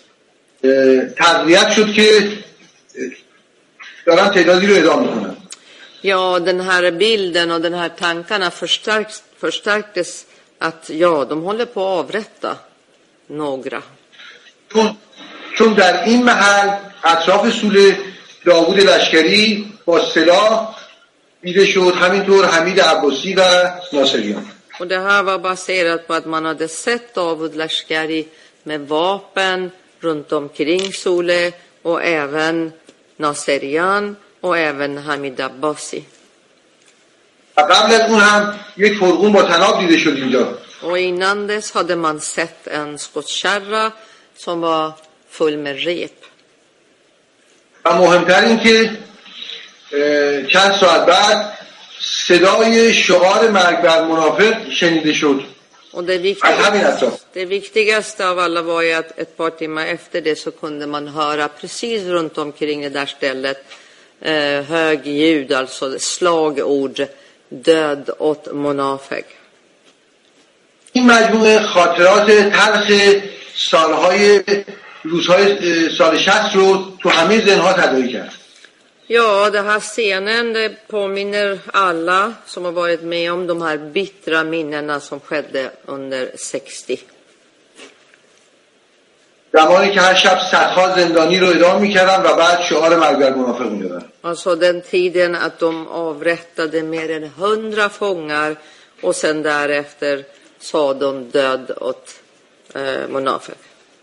تقویت شد که دارن تعدادی رو اعدام میکنن. Ja, den här bilden och den här tankarna förstärktes att ja, de håller på att avrätta några. چون در این محل اطراف سوله داوود لشکری با سلاح دیده شد همینطور حمید عباسی و ناصریان. Och det här var baserat på att man hade sett Davud Lashkari med vapen runt omkring Sole och även Naserian och även Hamid Abbasi. قبل از اون هم یک فرقون با طناب دیده شد اینجا. Och innan dess hade man sett en skottkärra som var full med rep. و مهمتر این که چند ساعت بعد صدای شعار مرگ بر منافق شنیده شد. Och det viktigaste av alla var ju att ett par timmar efter det så kunde man höra precis runt omkring det där stället hög ljud, alltså slagord, död åt منافق. این مجموعه خاطرات تلخ سالهای روزهای سال 60 رو تو همه ذهن‌ها تداعی کرد. Ja, det här scenen det påminner alla som har varit med om de här bittra minnena som skedde under 60. زمانی که هر شب صدها زندانی رو اعدام میکردن و بعد شعار مرگ بر منافق میدادن. Alltså den tiden att de avrättade mer än 100 fångar och sen därefter sa de död åt Munafik.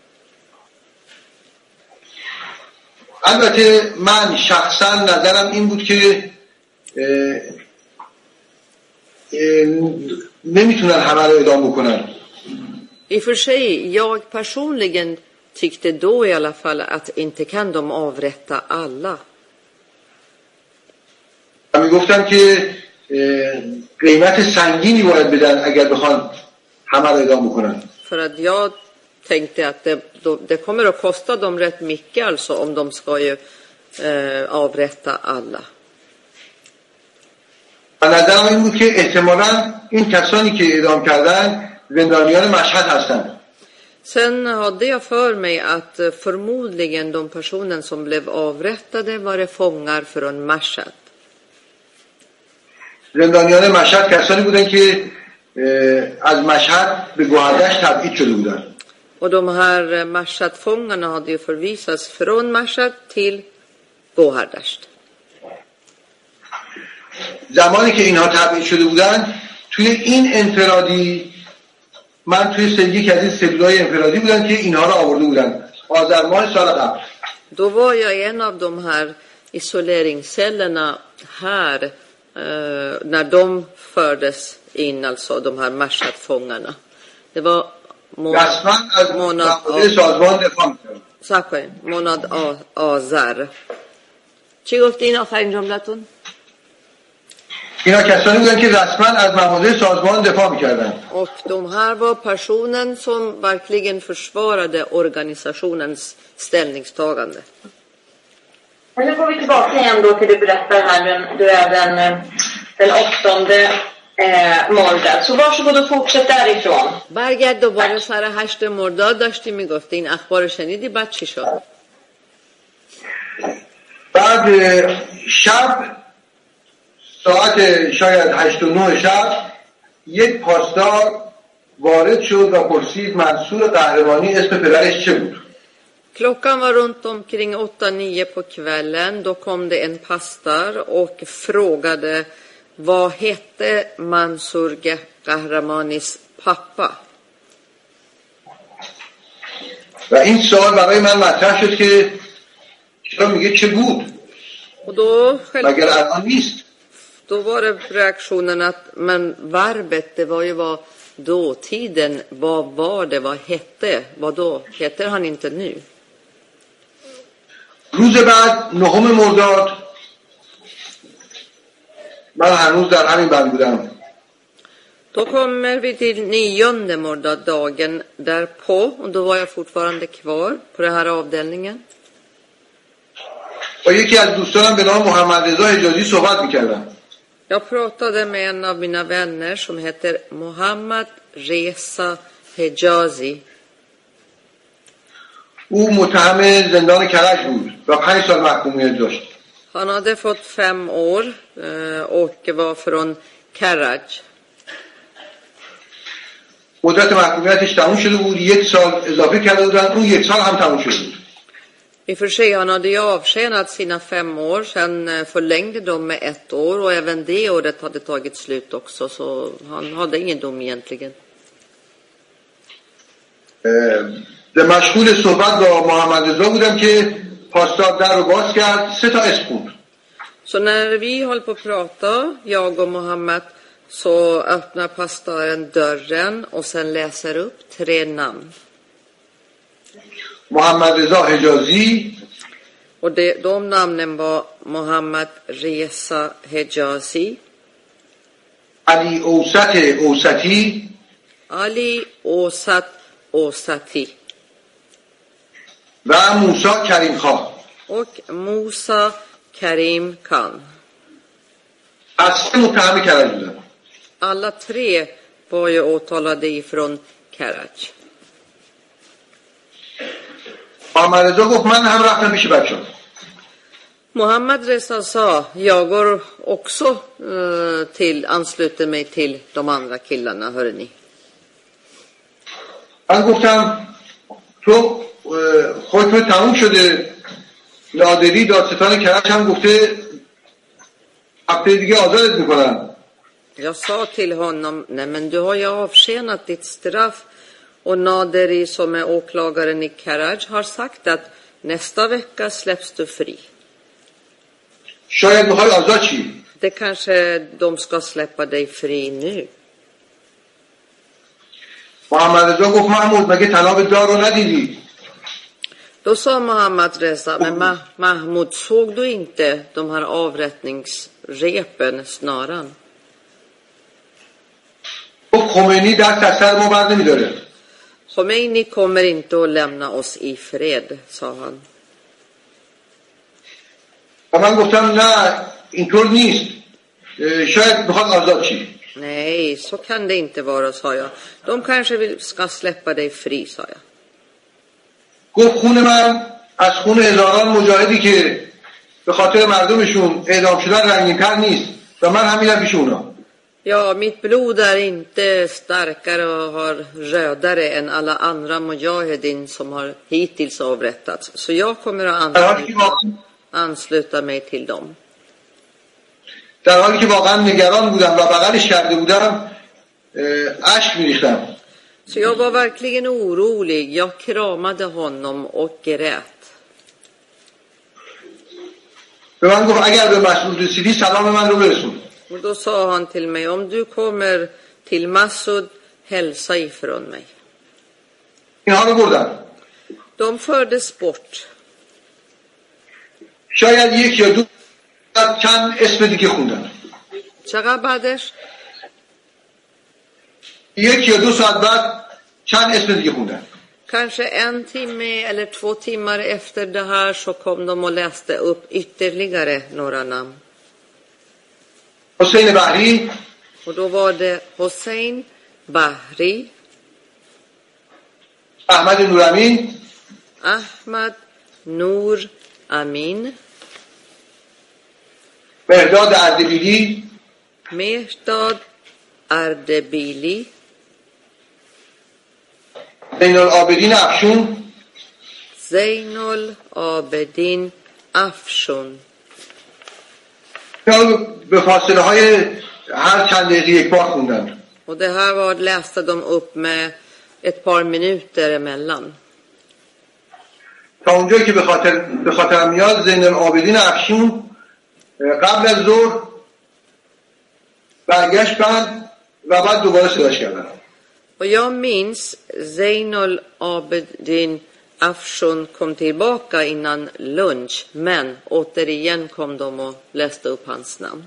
البته من شخصا نظرم این بود که نمیتونن همه رو اعدام بکنن. I och för sig, jag personligen tyckte då i alla fall att inte kan de avrätta alla. من میگفتم که قیمت سنگینی باید بدن اگر بخوان همه رو اعدام بکنن. För att jag tänkte att det kommer att kosta dem rätt mycket alltså om de ska ju avrätta alla. من نظرم این بود که احتمالاً این کسانی که اعدام کردن زندانیان مشهد هستند. Sen hade jag för mig att förmodligen de personer som blev avrättade var det fångar från Mashhad. زندانیان مشهد کسانی بودن که از مشهد به گوهردشت تبعید شده بودن. Och de här Mashhad-fångarna hade ju förvisats från Mashhad till Gohardasht. زمانی که اینها تبعید شده بودن توی این انفرادی من توی یکی از این سلولای انفرادی بودن که اینها رو آورده بودن آذر ماه سال قبل. Då var jag en av de här isoleringscellerna här när de fördes in, alltså de här Mashhad-fångarna. Det var månad آذر. چی گفتین آخرین جملتون؟ اینا کسانی بودن که رسما از مواضع سازمان دفاع می‌کردن. Och de här var personen som verkligen försvarade organisationens ställningstagande. Men nu går vi tillbaka igen då till du berättar här, du är den 8:e مرداد. Så varsågod och fortsätt därifrån. برگرد دوباره سر 8 مرداد داشتی میگفتی این اخبار شنیدی بعد چی شد؟ بعد شب ساعت شاید 8 و 9 شب یک پاسدار وارد شد و پرسید منصور قهرمانی اسم پدرش چه بود؟ Klockan var runt omkring 8-9 på kvällen. Då kom det en pastor och frågade vad hette Mansur Qahramanis pappa. و این سوال برای من مطرح شد که چرا میگه چه بود؟ Och då مگر الان نیست؟ Då var det reaktionen att men verbet det var ju vad dåtiden, vad var det, vad hette, vad då heter han inte nu? روز بعد 9 مرداد من هنوز در همین بند بودم. Då kommer vi till 9:e mordad dagen därpå och då var jag fortfarande kvar på den här avdelningen. با یکی از دوستانم به نام محمد رضا حجازی صحبت می‌کردم. Jag pratade med en av mina vänner som heter Mohammad Reza Hejazi. او متهم زندان کرج بود و 5 سال محکومیت داشت. Han hade fått 5 år och var från Karaj. مدت محکومیتش تموم شده بود، 1 سال اضافه کرده بودن، اون 1 سال هم تموم شده بود. I och för sig han hade ju avtjänat sina 5 år, sen förlängde de med 1 år och även det året hade tagit slut också, så han hade ingen dom egentligen. در مشغول صحبت با محمد رضا بودم که پاسدار در رو باز کرد، 3 تا اسم بود. Så när vi höll på att prata, jag och Mohammed, så öppnar pastoren dörren och sen läser upp 3 namn. محمد رضا حجازی Och de namnen var Mohammad Reza Hejazi, علی اوسط اوسطی، Ali Osat Osati و موسی کریم خان. och Musa Karim Khan. از 3 متهم کرج بودن. Alla 3 var ju åtalade ifrån Karaj. محمد رضا گفت من هم رفتم پیش بچه‌ها. Mohammad Reza sa, jag går också ansluter mig till de andra killarna, hörde ni. من گفتم تو حکم تموم شده. نادری دادستان کرج هم گفته هفته دیگه آزادت میکنن. Jag sa till honom, nej men du har ju avtjänat ditt straff, och Naderi som är åklagaren i Karaj har sagt att nästa vecka släpps du fri. شاید میخوای آزاد چی؟ Det kanske de ska släppa dig fri nu. محمد رضا گفت محمود مگه طناب دار رو ندیدی؟ Då sa Mohammad Reza, men Mahmoud, såg du inte de här avrättningsrepen, snaran? گفت خمینی دست از سر ما بر نمیداره. Khomeini kommer inte att lämna oss i fred, sa han. و من گفتم نه اینطور نیست، شاید میخواد آزاد چی. Nej, så kan det inte vara, sa jag. De kanske ska släppa dig fri, sa jag. گفت خون من از خون هزاران مجاهدی که به خاطر مردمشون اعدام شدن رنگین‌تر نیست و من همینم پیش اونا. Ja, mitt blod är inte starkare och har rödare än alla andra mujahedin som har hittills avrättats. Så jag kommer att ansluta mig till dem. در حالی که واقعا نگران بودم و بغلش کرده بودم اشک می‌ریختم. Så jag var verkligen orolig. Jag kramade honom och grät. به من گفت اگر به مسعود رسیدی سلام من رو برسون. Och då sa han till mig, om du kommer till Massoud, hälsa ifrån mig. اینها رو بردم. De fördes bort. شاید یک یا دو چند اسم دیگه خوندن. چقدر بعدش؟ یک یا دو ساعت بعد چند اسم دیگه خوندن. Kanske en timme eller 2 timmar efter det här så kom de och läste upp ytterligare några namn. حسین بحری. Och då var det Hossein Bahri, احمد نورامین، Ahmad Noor Amin, مهرداد اردبیلی، Mehdad Ardebili, زین العابدین افشون، Zainul Abedin Afshun. به فاصله های هر چند دقیقه یک بار خوندن. Och det här läste de upp med ett par minuter emellan. تا اونجایی که به خاطر میاد زین العابدین افشون قبل از ظهر برگشت بند و بعد دوباره صداش کردن. Och jag minns Zainul Abedin Afshun kom tillbaka innan lunch, men återigen kom de och läste upp hans namn.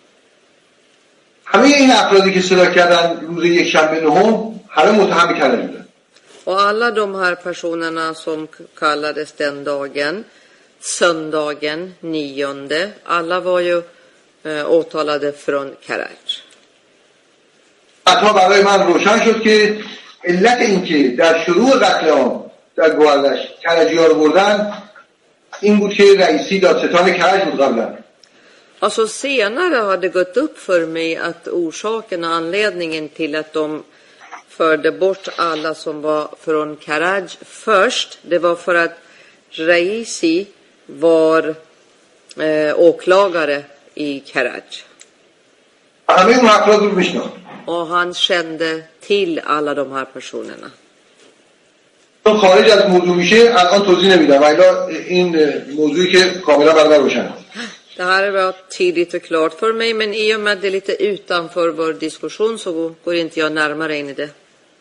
همه این افرادی که صدا کردن روز یک شنبه نهم همه متهم کردن بودن. Och alla de här personerna som kallades den dagen, söndagen 9, alla var ju åtalade från Karaj. حتی برای من روشن شد که علت این که در شروع قتل عام در گوهردش کرجی ها رو بردن این بود که رئیسی دادستان کرج بود قبلا. Alltså senare har det gått upp för mig att orsaken och anledningen till att de förde bort alla som var från Karaj först, det var för att Raisi var åklagare i Karaj. همه اون افراد رو میشناخت. Och han kände till alla de här personerna. تو خارج از موضوع میشه الان توضیح نمیدم ولی این موضوعی که کاملا برای روشنه. Det här var tidigt och klart för mig, men i och med det är lite utanför vår diskussion så går inte jag närmare in i det.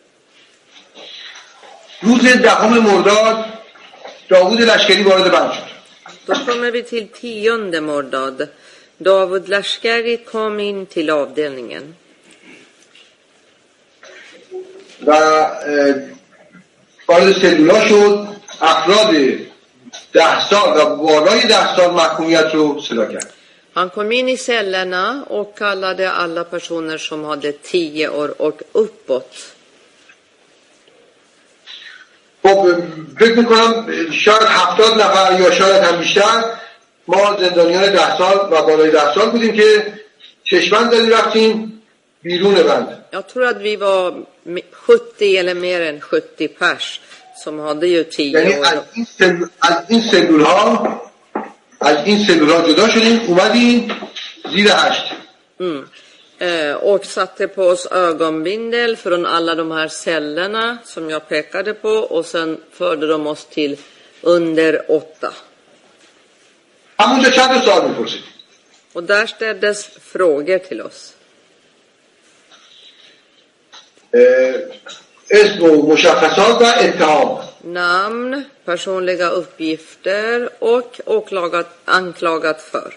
روز 10 مرداد داوود لشکری وارد بند شد. Då kommer vi till 10 Mordad. Davud Lashkari kom in till avdelningen. و وارد سلولا شد. افراد 10 سال و بالای 10 سال محکومیت رو صدا کرد. Han kom in i cellerna och kallade alla personer som hade 10 år och uppåt. خب فکر میکنم شاید 70 نفر یا شاید هم بیشتر ما زندانیان 10 سال و بالای 10 سال بودیم که چشمند دادیم رفتیم بیرون بند. Jag tror att vi var 70 eller mer än 70 pers som hade ju 10 یعنی år. از این سلولها جدا شدیم اومدیم زیر 8. Och satte på oss ögonbindel från alla de här cellerna som jag pekade på, och sen förde de oss till under 8. همونجا چند سوال میپرسید. Och där ställdes frågor till oss. اسم و مشخصات و اتهام. Namn, personliga uppgifter och anklagat för.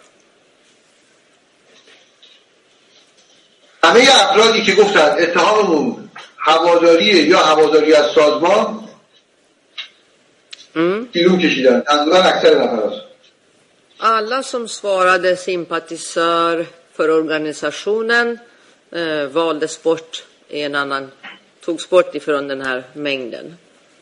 همه افرادی که گفتن اتهاممون هواداریه یا هواداری از سازمان بیرون کشیدن. تقریبا اکثر نفرات. Alla som svarade sympatisör för organisationen valdes bort i en annan, togs bort ifrån den här mängden.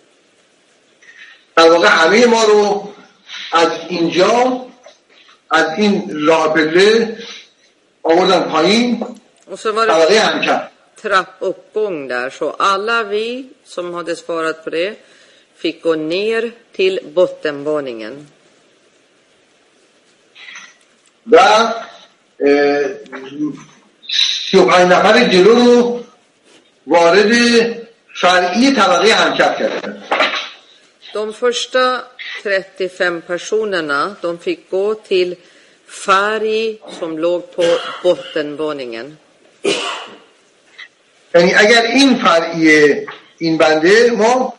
در واقع همه ما رو از اینجا از این راه پله آوردن پایین. Och så var det trappuppgång där, så alla vi som hade svarat på det fick gå ner till bottenvåningen. و 35 نفر جلو رو وارد فرعی طبقه همکف کردن. De första 35 personerna, de fick gå till färg som låg på bottenvåningen. یعنی اگر این فرعی این بنده ما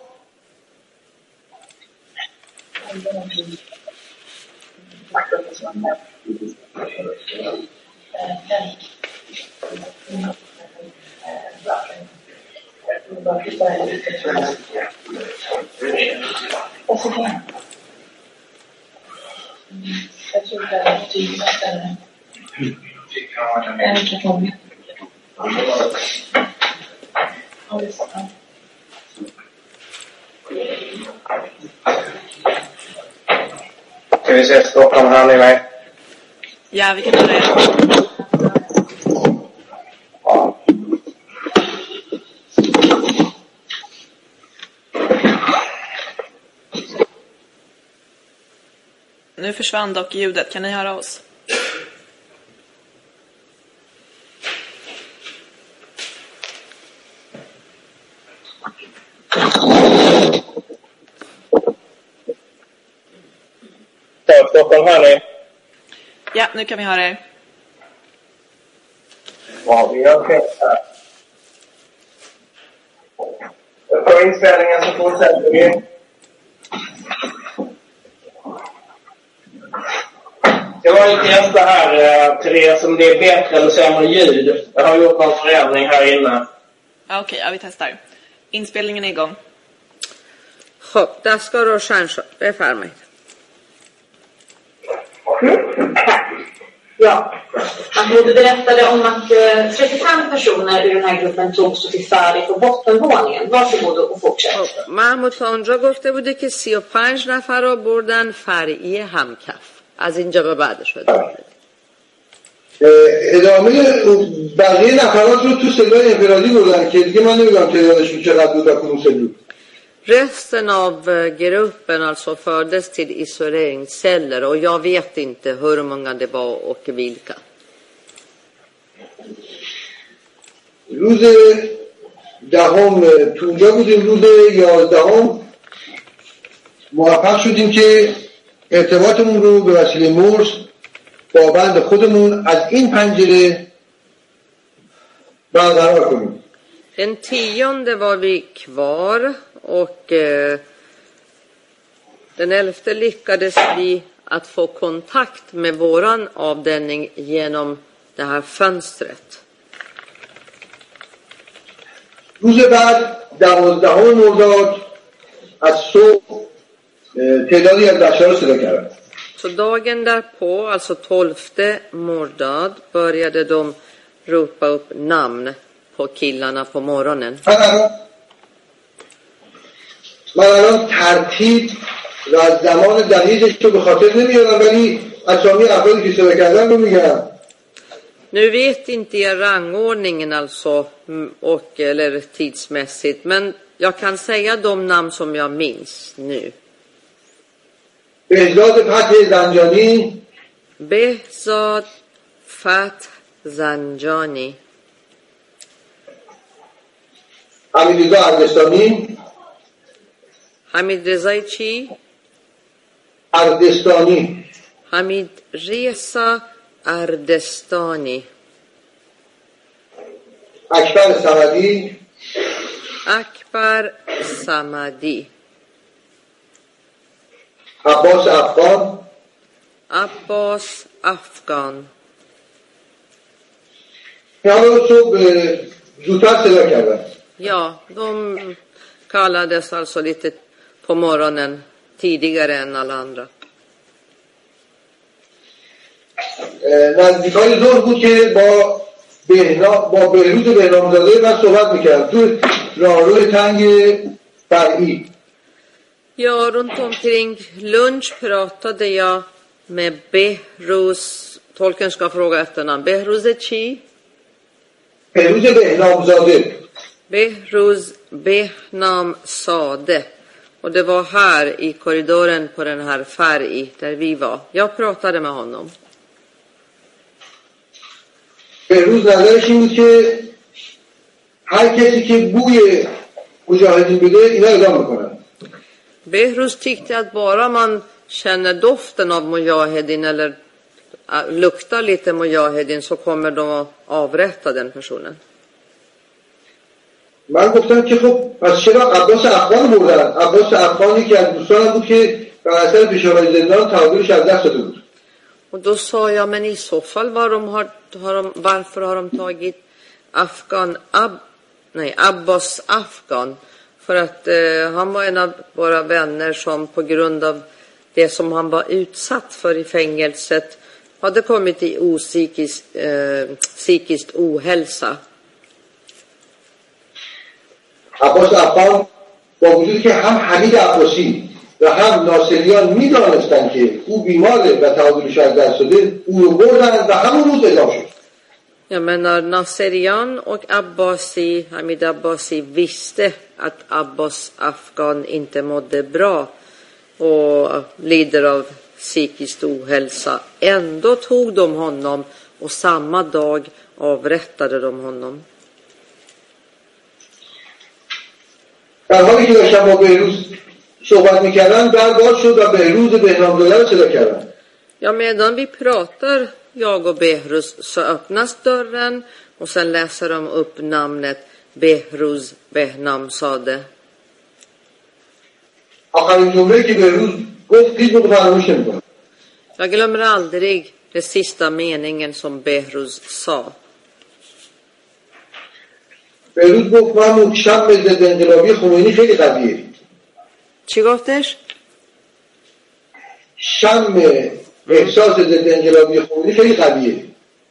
Ska vi se Stockholm här ni med? Ja, vi kan göra det. Nu försvann dock ljudet. Kan ni höra oss? Stockholm här ni? Ja, nu kan vi höra er. Ja, vi har skett här. På inspelningen så fortsätter vi. Det var lite gäster här till er som det är bättre eller sämre ljud. Jag har gjort någon förändring här inne. Okej, ja, vi testar. Inspelningen är igång. خب دستگاه روشن شد. بفرمایید. Ja, du berättade om att 35 personer ur den här gruppen togs till färdig på bottenvåningen. Varsågod och fortsätt. محمود تا اونجا گفته بوده که 35 نفر رو بردن فرعی همکف. از اینجا به بعد شده. ادامه بقیه نفرات رو تو سلول انفرادی بردن که دیگه من نمیدونم تعدادشون چقدر بود در کدوم سلول. Resten av gruppen alltså fördes till isoleringsceller, och jag vet inte hur många det var och vilka. روز دهم تو اونجا بودیم. روز 11 موفق شدیم که ارتباطمون رو به وسیله مرس با بند خودمون از این پنجره برقرار کنیم. Den 10:e var vi kvar, och den 11:e lyckades vi att få kontakt med våran avdelning genom det här fönstret. روز بعد 12 مرداد از صبح تعدادی از بچه‌ها رو صدا کردن. Så dagen därpå, alltså 12 mordad, började de ropa upp namn på killarna på morgonen. من الان ترتیب و زمان دقیقش رو به خاطر نمیارم، ولی اسامی افرادی که صدا کردن رو میگم. Nu vet inte jag rangordningen alltså, och eller tidsmässigt, men Jag kan säga de namn som jag minns nu. بهزاد فتح زنجانی، Behzad Fath Zanjani, حمیدرضا اردستانی، Hamid Rezai Chi, اردستانی، Hamid Reza Ardestani, اکبر صمدی، Akbar Samadi, عباس افغان، Abbas Afghan. اینا رو صبح زودتر صدا کردن. Ja, de kallades alltså lite på morgonen tidigare än alla andra. نزدیکای ظهر بود که با بهروز بهنامزاده من صحبت میکردم تو راهرو تنگ فرعی. Ja, runt omkring lunch pratade jag med Behruz, tolken ska fråga efternamn, Behruz Chi? بهروز بهنامزاده. Behruz Behnam Sade. Och det var här i korridoren på den här Far'i där vi var. Jag pratade med honom. بهروز نظرش این بود که هر کسی که بوی مجاهدین بده اینا ادام میکنن. Behruz tyckte att bara man känner doften av mujahedin eller luktar lite mujahedin så kommer de att avrätta den personen. من گفتم که خب پس چرا عباس افغان بردن؟ عباس افغانی که از دوستانم بود که در اثر پیشاوری زندان تعادلش از دست داده بود. Och då sa jag, men i så fall varför har de tagit Abbas Afghan? För att han var en av våra vänner som på grund av det som han var utsatt för i fängelset hade kommit i psykiskt ohälsa. عباس افغان با وجودی که هم حمید عباسی و هم ناصریان میدانستن که او بیماره و تعادلش از دست داده او رو بردن و همون روز اعدام شد. Jag menar, Naserian och Abbasi, Hamid Abbasi visste att Abbas Afghan inte mådde bra och lider av psykisk ohälsa. Ändå tog de honom och samma dag avrättade de honom. در حالی که داشتم با بهروز صحبت میکردم در باز شد و بهروز بهنامزاده رو صدا کردم. Ja, medan vi pratar, jag och Behruz, så öppnas dörren och sen läser de upp namnet Behruz Behnam Sade. آخرین جمله‌ای که بهروز گفت هیچ موقع فراموش نمی‌کنم. Jag glömmer aldrig den sista meningen som Behruz sa. بهروز گفت من شب ضد انقلابی خمینی خیلی قویه. چی گفتش؟ شم احساس ضد انقلابی خمینی خیلی قویه.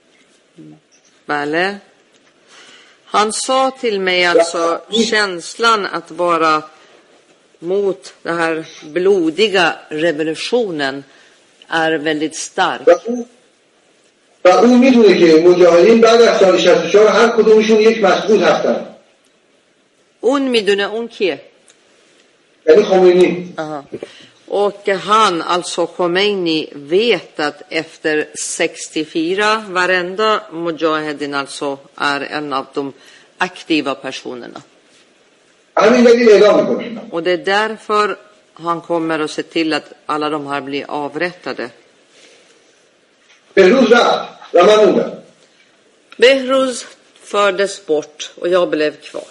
Bale. Han sa till mig alltså känslan att vara mot den här blodiga revolutionen är väldigt stark. و اون میدونه که مجاهدین بعد از سال 64 هر کدومشون یک مسئول هستن. اون میدونه اون کیه؟ یعنی خمینی. Och han, alltså Khomeini, vet att efter 64 varenda mujahedin alltså är en av de aktiva personerna. Och det är därför han kommer att se till att alla de här blir avrättade. Behruz fördes bort och jag blev kvar.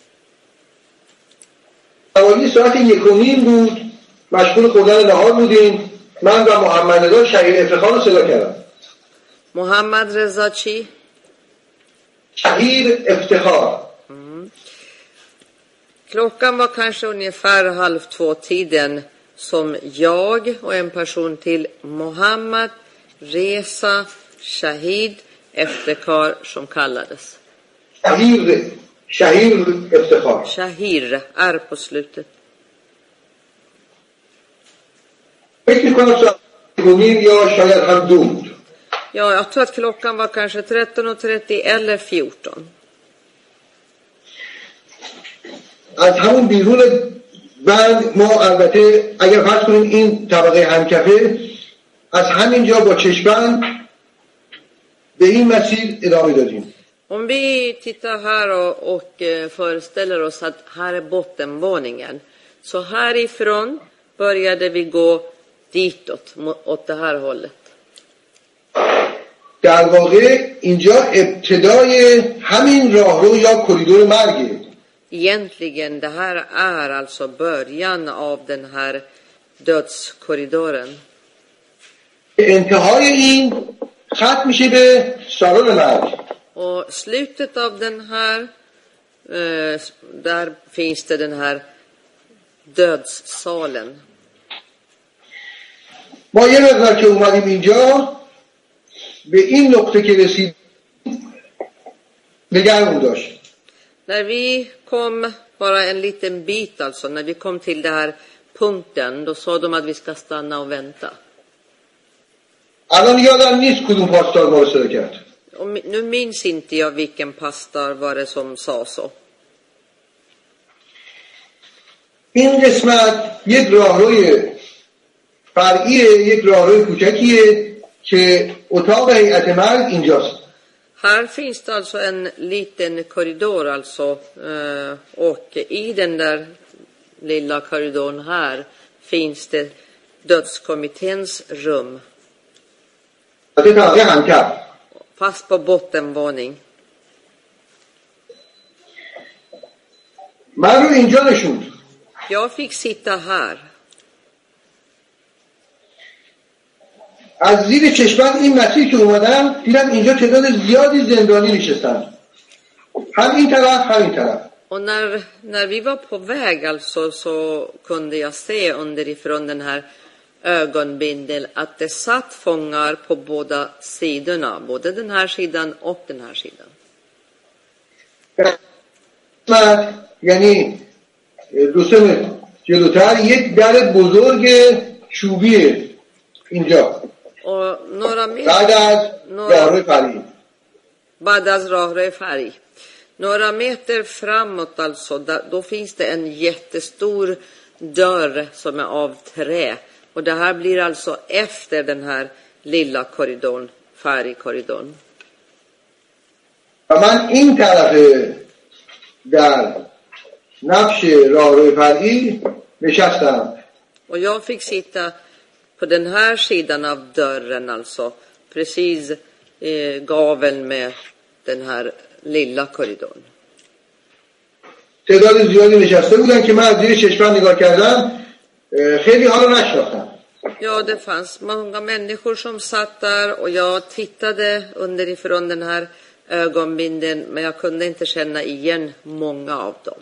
مشغول خوردن نهار بودیم. من و محمد رضا شهید افتخار رو صدا کردم. محمد رضا چی؟ شهید افتخار. Klockan var kanske ungefär 1:30 som jag och en person till, Mohammad Reza Shahid Eftekhar, som kallades. Shahir Eftekhar. Shahir är på slutet. Ja, jag tror att klockan var kanske 13:30 eller 14. از همون بیرون بند ما البته اگر فرض کنیم این طبقه همکفه از همینجا با چشمند به این مسیر ادامه دادیم. Om vi tittar här och föreställer oss att här är bottenvåningen. Så härifrån började vi gå ditåt, åt det här hållet. در واقع اینجا ابتدای همین راهرو یا کریدور مرگه. Egentligen det här är alltså början av den här dödskorridoren. انتهای این ختم میشه به سالن مرگ. Och slutet av den här, där finns det den här dödssalen. ما یه مقدار که اومدیم اینجا به این نقطه که رسید نگران داشت. När vi kom bara en liten bit alltså, när vi kom till den här punkten, då sa de att vi ska stanna och vänta. الان یادم نیست کدوم پاسدار ما رو صدا کرد. Och nu minns inte jag vilken pastor var det som sa så. این قسمت یک راهروی فرعیه، یک راهروی کوچکیه که اتاق هیئت مرگ اینجاست. Här finns det alltså en liten korridor alltså, och i den där lilla korridoren här finns det dödskommitténs rum. Fast på bottenvåning. من رو اینجا نشوند. Jag fick sitta här. از زیر چشمم این مسیر که اومدم دیدم اینجا تعداد زیادی زندانی نشستن. هم این طرف هم این طرف. Och när vi var på väg alltså, så kunde jag se underifrån den här ögonbindeln att det satt fångar på båda sidorna. Både den här sidan och den här sidan. یعنی دوستان جلوتر یک در بزرگ چوبیه اینجا. Och några meter بعد از راهروی فری. Några meter framåt alltså, då finns det en jättestor dörr som är av trä. Och det här blir alltså efter den här lilla korridoren, färgkorridoren. من این طرف در نقش راهروی فرعی نشستم. Och jag fick sitta på den här sidan av dörren alltså, precis gaveln med den här lilla korridoren. تعداد زیادی نشسته بودن که من از زیر چشمم نگاه کردم خیلی ها رو نشناختم. Ja, det fanns många människor som satt där och jag tittade underifrån den här ögonbindeln, men jag kunde inte känna igen många av dem.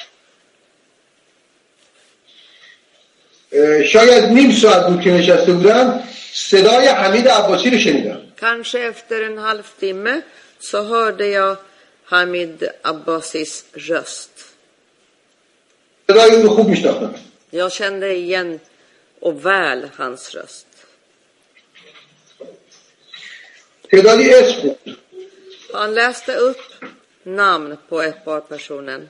شاید نیم ساعت بود که نشسته بودم صدای حمید عباسی رو شنیدم. Kanske efter en halvtimme så hörde jag Hamid Abbasis röst. صدای اون رو خوب میشناختم. Jag kände igen och väl hans röst. تعدادی اسم بود. Han läste upp namn på ett par personer.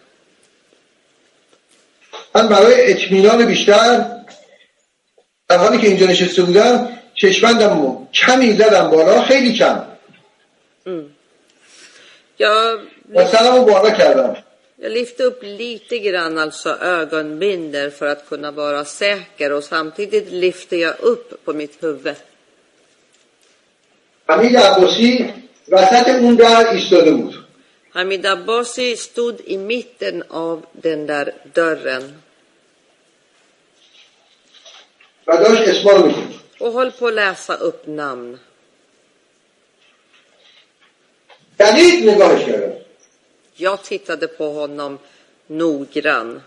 من برای اطمینان بیشتر در حالی که اینجا نشسته بودم چشمندم کمی زدم بالا، خیلی کم. Jag lyfte upp lite grann alltså ögonbinder för att kunna vara säker, och samtidigt lyfte jag upp på mitt huvud. Hamid Abbasi وسط اون در ایستاده بود. Hamid Abbasi stod i mitten av den där dörren. Och höll på att läsa upp namn. Jag tittade på honom noggrann.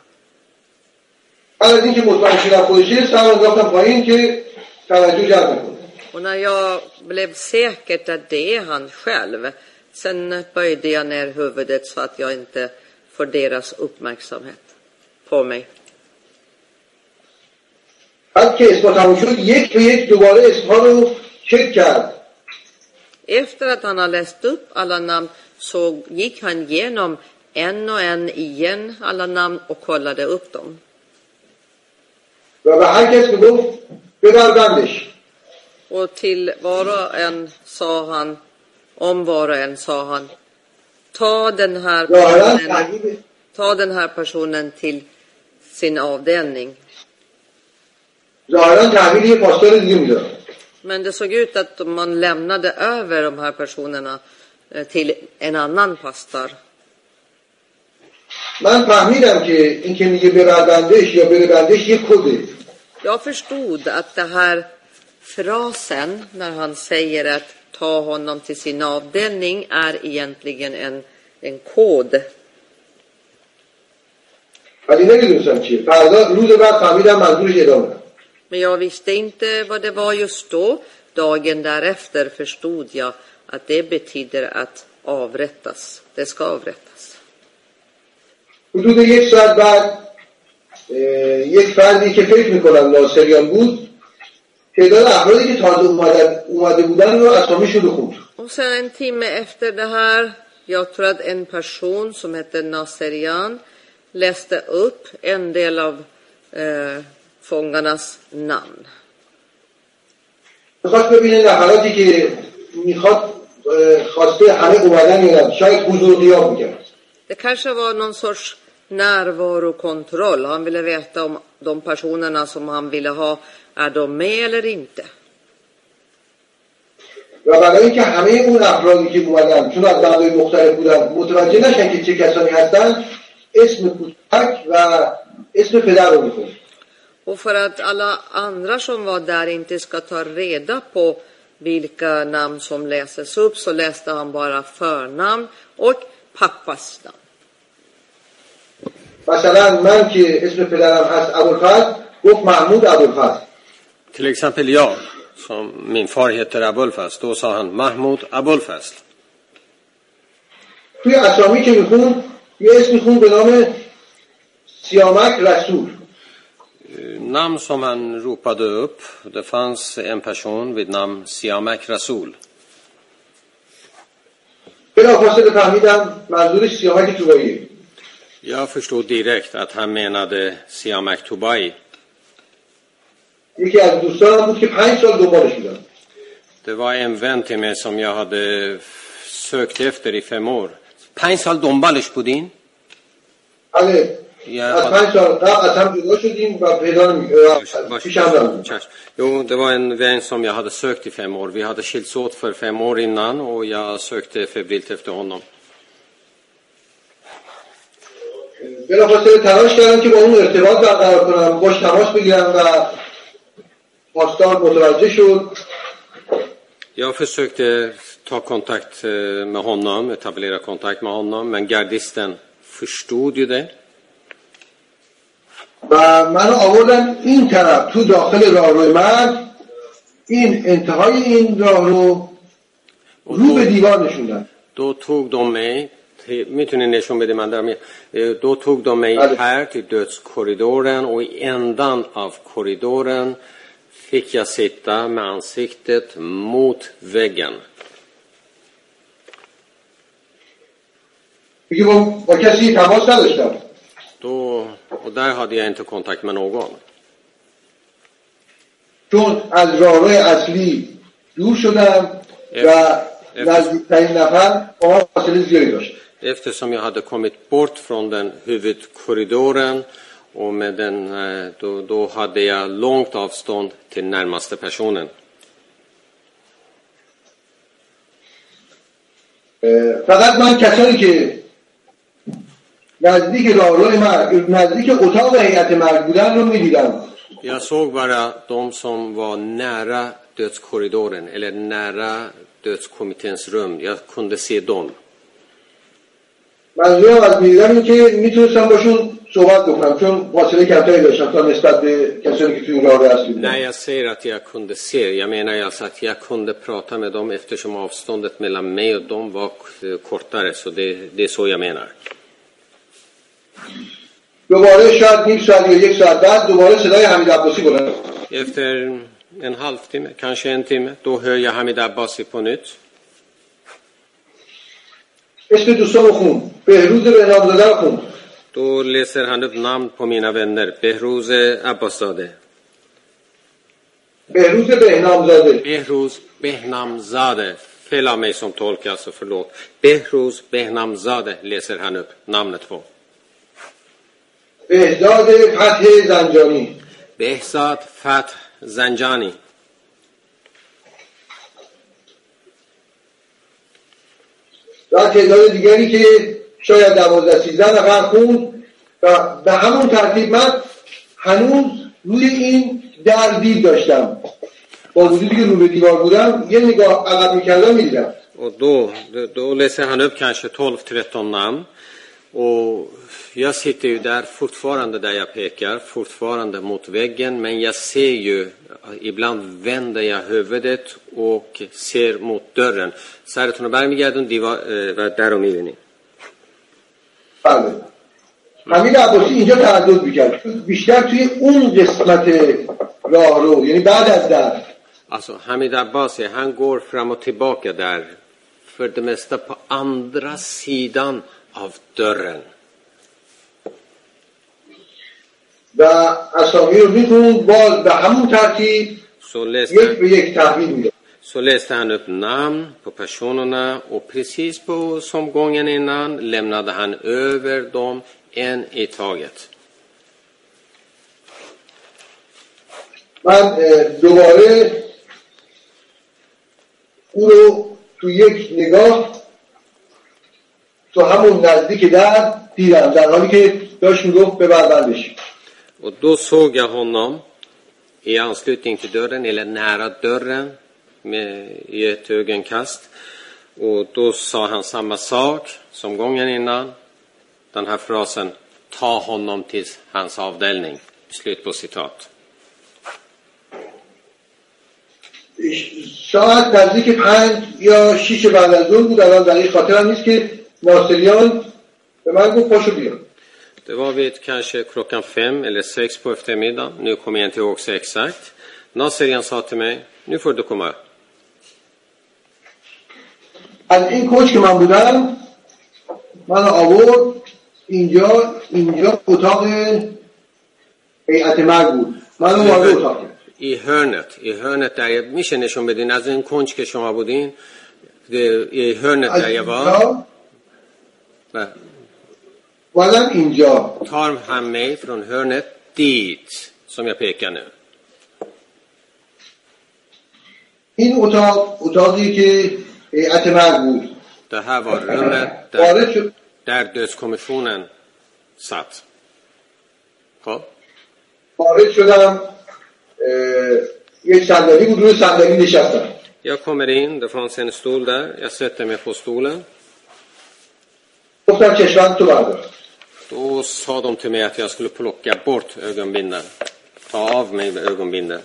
Och när jag blev säker att det är han själv, sen böjde jag ner huvudet så att jag inte får deras uppmärksamhet på mig. Efter att han har läst upp alla namn så gick han igenom en och en igen alla namn och kollade upp dem. و به هر کس میگفت ببربندش. Och till var och en sa han, om var och en sa han, ta den här personen till sin avdelning. ظاهرا تحویل یه پاسدار دیگه میداد. Men det såg ut att man lämnade över de här personerna till en annan pastor. من فهمیدم که این که میگه ببربندش یا ببربندش یه کده. Jag förstod att det här frasen när han säger att ta honom till sin avdelning är egentligen en kod. ولی نمیدونستم چیه. فردا روز بعد فهمیدم منظورش ادامه. Men jag visste inte vad det var just då. Dagen därefter förstod jag att det betyder att avrättas. Det ska avrättas. حدود یک ساعت بعد یک فردی که فکر میکنم ناصریان بود تعداد افرادی که تازه اومده بودن رو اسامیشون رو خوند. Och sen en timme efter det här, jag tror att en person som heter Naserian läste upp en del av fångarnas namn. میخواست ببینه نفراتی که میخواد خواسته همه اومدن یا نه. شاید حضور غیاب میکرد. Det kanske var någon sorts närvarokontroll. Han ville veta om de personerna som han ville ha, är de med eller inte. و برای اینکه همه اون افرادی که اومدن چون از بلدهای مختلف بودن متوجه نشن که چه کسانی هستن اسم کوچک و اسم پدر رو میکنه. Och för att alla andra som var där inte ska ta reda på vilka namn som läses upp så läste han bara förnamn och pappas namn. مثلا من که اسم پدرم هست ابوالفضل گفت محمود ابوالفضل. Till exempel jag, som min far heter Abulfazl, då sa han Mahmoud Abulfazl. توی اسامی که میخوند یه اسم میخوند به نام سیامک رسول. Namn som han ropade upp, det fanns en person vid namn Siamak Rasul. بلافاصله فهمیدم منظورش سیامک توبایی. Jag förstod direkt att han menade Siamak Tubai. یکی از دوستانم بود که 5 سال دنبالش بودم. Det var en vän till mig som jag hade sökt efter i 5 år. 5 سال دنبالش بودین؟ بله. از 5 سال قبل از هم جدا شدیم و پیدا پیشم رفتیم. Jo, det var en vän som jag hade sökt i 5 år. Vi hade skilts åt för 5 år innan och jag sökte febrilt efter honom. بلافاصله تلاش کردم که با اون ارتباط برقرار کنم، باش تماس بگیرم و پاسدار متوجه شد. Jag försökte ta kontakt med honom, etablera kontakt med honom, men gardisten förstod ju det. و منو آوردن این طرف تو داخل راهروی مرگ، این انتهای این راهرو رو به دیوار نشوندن. Då tog de mig, میتونی نشون بدی من دارم. Då tog de mig här till dödskorridoren och i ändan av korridoren fick jag sitta med ansiktet mot väggen. میگه با کسی تماس نداشتم. Och där hade jag inte kontakt med någon. چون از راهروی اصلی دور شدم و نزدیکترین نفر با فاصله زیادی داشت. Eftersom jag hade kommit bort från den huvudkorridoren och med den, då hade jag långt avstånd till närmaste personen. فقط من کسانی که نزدیک راهروی مرگ، نزدیک اتاق هیئت مرگ بودن رو می‌دیدم. Jag såg bara de som var nära dödskorridoren eller nära dödskommitténs rum. Jag kunde se dem. منظورم از می‌دیدم این که میتونستم باشون صحبت بکنم چون فاصله کمتری داشتم تا نسبت به کسانی که توی راه اصلی بودن. Nej, jag säger att jag kunde se. Jag menar alltså att jag kunde prata med dem eftersom avståndet mellan mig och dem var kortare. Så det är så jag menar. دوباره شاید نیم ساعت یا یک ساعت بعد دوباره صدای حمید عباسی بلند. Efter en halvtimme, kanske en timme, då hör jag Hamid Abbasi på nytt. اسم دوستامو خون. بهروز بهنامزاده رو خون. Då läser han upp namn på mina vänner. Behruz Abbaszadeh. بهروز بهنامزاده. Behruz Behnamzadeh. Fel av mig som tolkar, så förlåt. Behruz Behnamzadeh läser han upp namnet på. بهزاد فتح زنجانی. Behzad Fath Zanjani. و تعداد دیگری که شاید 12-13 نفر خوند و به همون ترتیب من هنوز روی این در دید داشتم. با وجودی که رو به دیوار بودم یه نگاه عقب میکردم میدیدم. Och då läser han upp kanske 12-13 namn. Och jag sitter ju där fortfarande där jag pekar, fortfarande mot väggen. Men jag ser ju, ibland vänder jag huvudet och ser mot dörren. سرتون رو برمیگردون دیوار و در رو میبینید. بله. حمید عباسی اینجا تردد میکرد. بیشتر توی اون قسمت راه رو، یعنی بعد از در. Alltså Hamid Abbasi, han går fram och tillbaka där. För det mesta på andra sidan av dörren. و اسامی رو میخوند باز به همون ترتیب یک به یک تحویل میداد. Så läste han upp namn på personerna och precis på som gången innan lämnade han över dem en i taget. من دوباره او رو تو یک نگاه تو همون نزدیک در دیدم، در حالی که داشت میگفت ببر بندش. Och då såg jag honom i anslutning till dörren eller nära dörren i ett ögonkast. Och då sa han samma sak som gången innan. Den här frasen, ta honom till hans avdelning. Slut på citat. ساعت نزدیک 5 یا 6 بعد از ظهر بود، الان دقیق خاطرم نیست که ناصریان به من گفت پاشو بیا. Det var vid kanske klockan 5 eller 6 på eftermiddagen. Nu kommer jag inte ihåg så exakt. Naserian sa till mig, nu får du komma. از این کوچ که من بودم من آورد اینجا اتاق هیئت مرگ بود. من وارد اتاق I hörnet där jag میشه نشون بدین از این کنج که شما بودین i hörnet där jag var. ولی اینجا tar han mig från hörnet dit som jag pekar nu. این اتاقی که هیئت مرگ بود. Det här var rummet där dödskommissionen satt. خب وارد شدم، یک صندلی بود، روی صندلی نشستم. Jag kommer in, det fanns en stol där. Jag sätter mig på stolen. گفتم چشمت تو بردار. Då sa de till mig att jag skulle plocka bort ögonbindeln. Ta av mig ögonbindeln.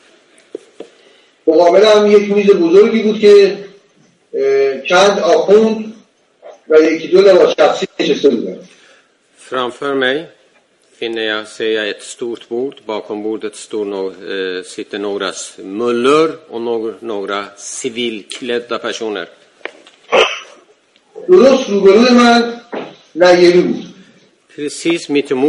مقابلم یک میز بزرگی بود که چند آخوند و یکی دو لباس شخصی نشسته بودن. Framför mig ser jag ett stort bord. Bakom bordet sitter några mullor och några civilklädda personer. درست روبروی من نیری بود. Precis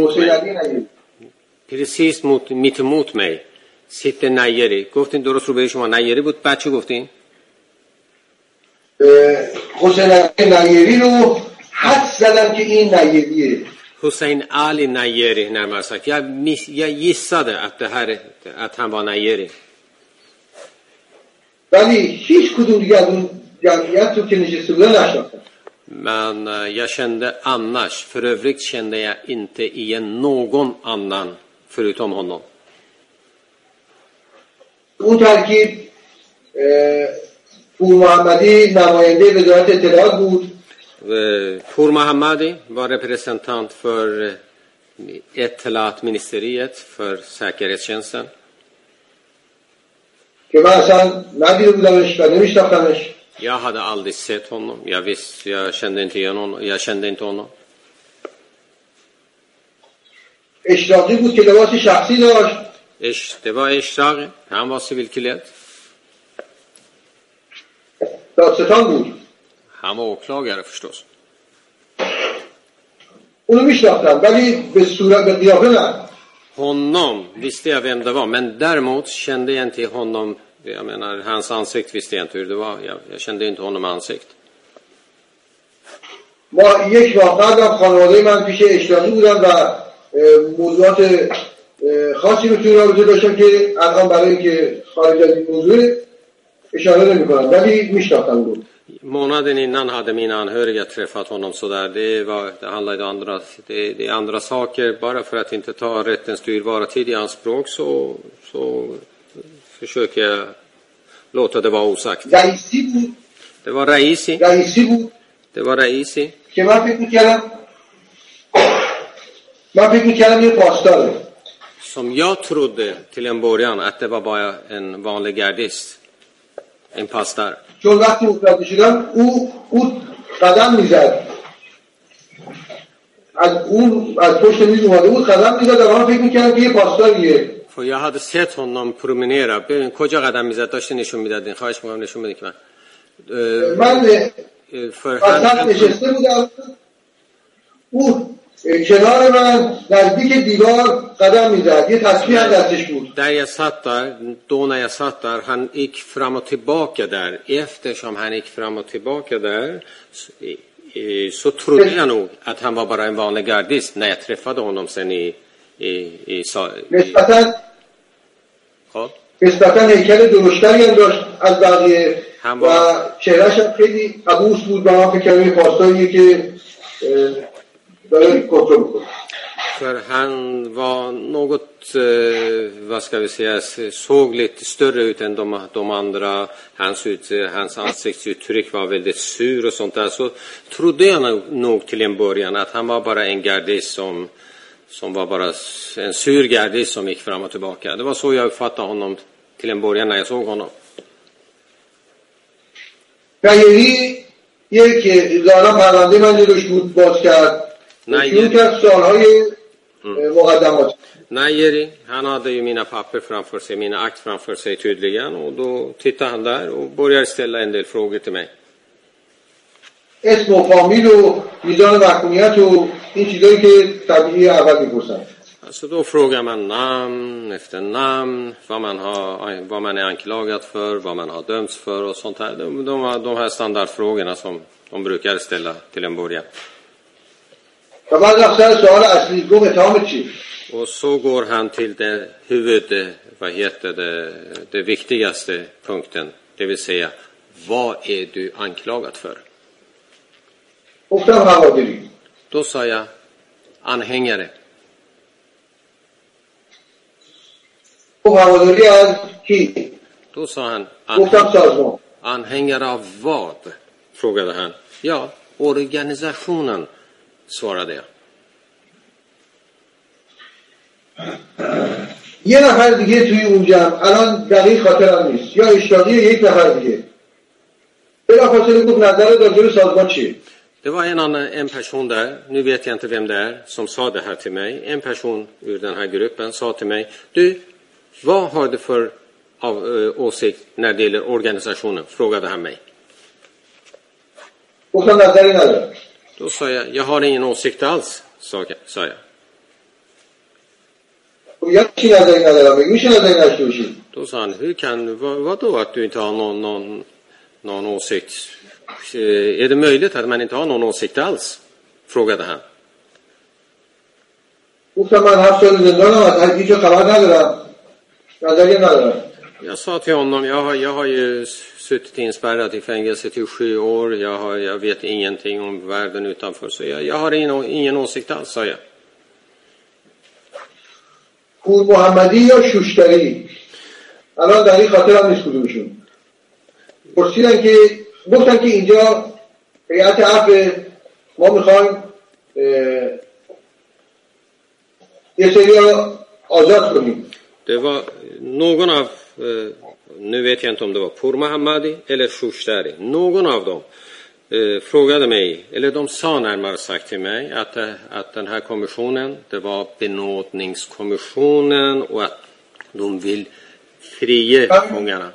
mitt emot mig sitter Najeri. گفتین درست روبروی شما نیری بود. بعد چی گفتین؟ حسین نیری رو حد زدم که این نیریه. Hussein Ali Najeri närmare sagt. Jag gissade att han var Najeri. ولی هیچ کدوم دیگه از اون جمعیت رو که نشسته بودن نشناختم. Men jag kände annars, för övrigt kände jag inte igen någon annan förutom honom. اون ترکیب پور محمدی نماینده وزارت اطلاعات بود. Pur Mohammadi var representant för Etelat-ministeriet för säkerhetstjänsten. که من اصلا ندیده بودمش و نمیشناختمش. Jag hade aldrig sett honom. Jag kände inte igen honom. Jag kände inte honom. اشراقی بود که لباس شخصی داشت. Det var Eshraqi. Han var civilklädd. دادستان بود. Han var åklagare förstås. اونو میشناختم ولی به صورت به قیافه نه. Honom visste jag vem det var, men däremot kände jag inte honom. Jag menar, hans ansikt visste jag inte hur det var. Jag kände inte honom ansikt. ما یک ماه قبل خانواده من پیش اشتیاقی بودن و موضوعات خاصی رو توی رابطه داشتم که الان برای اینکه خارج از این موضوع اشاره نمی‌کنم ولی میشناختم رو. Månaden innan hade mina anhöriga träffat honom så där. Det handlade om andra saker. Bara för att inte ta rättens dyrbara tid i anspråk så försöker jag låta det vara osagt. Det var Raisi. Det var Raisi. که من فکر می‌کردم یه پاسداره. Som jag trodde till en början att det var bara en vanlig gardist. En pastor. چون وقتی متوجه شدم او قدم میزد از پشت میز اومده بود قدم میزد و من فکر میکردم که یه پاسداریه. För jag hade sett honom promenera. کجا قدم میزد داشته نشون میدادین. خواهش می‌کنم نشون بدید که من وسط نشسته بودم او کنار من نزدیک دیوار قدم میزد یه تسبیح هم دستش بود. Där jag satt där, då när jag satt där, han gick fram och tillbaka där. Eftersom han gick fram och tillbaka där så trodde jag nog att han var bara en vanlig gardist när jag träffade honom sen نسبتاً هیکل درشتری هم داشت از بقیه و چهرهش هم خیلی عبوس بود و من فکر کنم یه پاسداریه که داره کنترل می‌کنه. För han var något, vad ska vi säga, såg lite större ut än de andra. Hans ansiktsuttryck var väldigt sur och sånt där. Så trodde jag nog till en början att han var bara en gardist som var bara en sur gardist som gick fram och tillbaka. Det var så jag uppfattade honom till en början när jag såg honom. یعنی یک دارا پرونده من جلوش بود باز کرد شروع کرد سالهای مقدمات. Najeri, han hade ju mina papper framför sig, mina akt framför sig tydligen och då tittade han där och började ställa en del frågor till mig. اسم و فامیل و میزان محکومیت و این چیزایی که طبیعی اول میپرسن. Alltså då frågar man namn efter namn, vad man är anklagad för, vad man har dömts för och sånt här. De här standardfrågorna som de brukar ställa till en början. Och så går han till det det viktigaste punkten, det vill säga vad är du anklagad för? Då sa jag anhängare. Då sa han anhängare av vad? Frågade han. Ja, organisationen, svarade jag. یه نفر دیگه توی اون جمع الان دقیق خاطرم نیست یا اشتیاقی یک نفر دیگه بلافاصله گفت نظر راجع به سازمان چیه؟ Det var en person där, nu vet jag inte vem det är, som sa det här till mig. En person ur den här gruppen sa till mig, du, vad har du för åsikt när det gäller organisationen? Frågade han mig. Då sa jag har ingen åsikt alls, sa jag. Då sa han, vadå att du inte har någon åsikt? Är det möjligt att man inte har någon åsikt alls? Frågade han. Jag sa till honom, jag har ju suttit inspärrad i fängelse till 7 år. Jag vet ingenting om världen utanför. Så jag har ingen åsikt alls, sa jag. پور محمدی یا شوشتری الان در این خاطر هم نیست کدومشون پرسیدن که گفتن که اینجا هیئت عفو ما میخوایم یه سری آزاد کنیم. Det var någon av nu vet jag inte om det var Pur Mohammadi eller Shushtari. Någon av dem frågade mig, eller de sa närmare sagt till mig att den här kommissionen, det var benådningskommissionen och att de vill frige fångarna.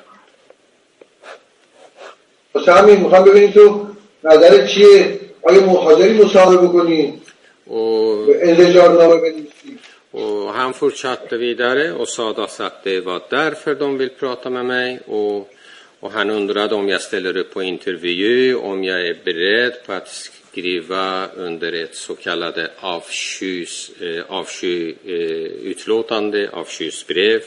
Och han fortsatte vidare och sa att det var därför de vill prata med mig. Och han undrade om jag ställer upp på intervju, om jag är beredd på att skriva under ett så kallade utlåtande, avskysbrev.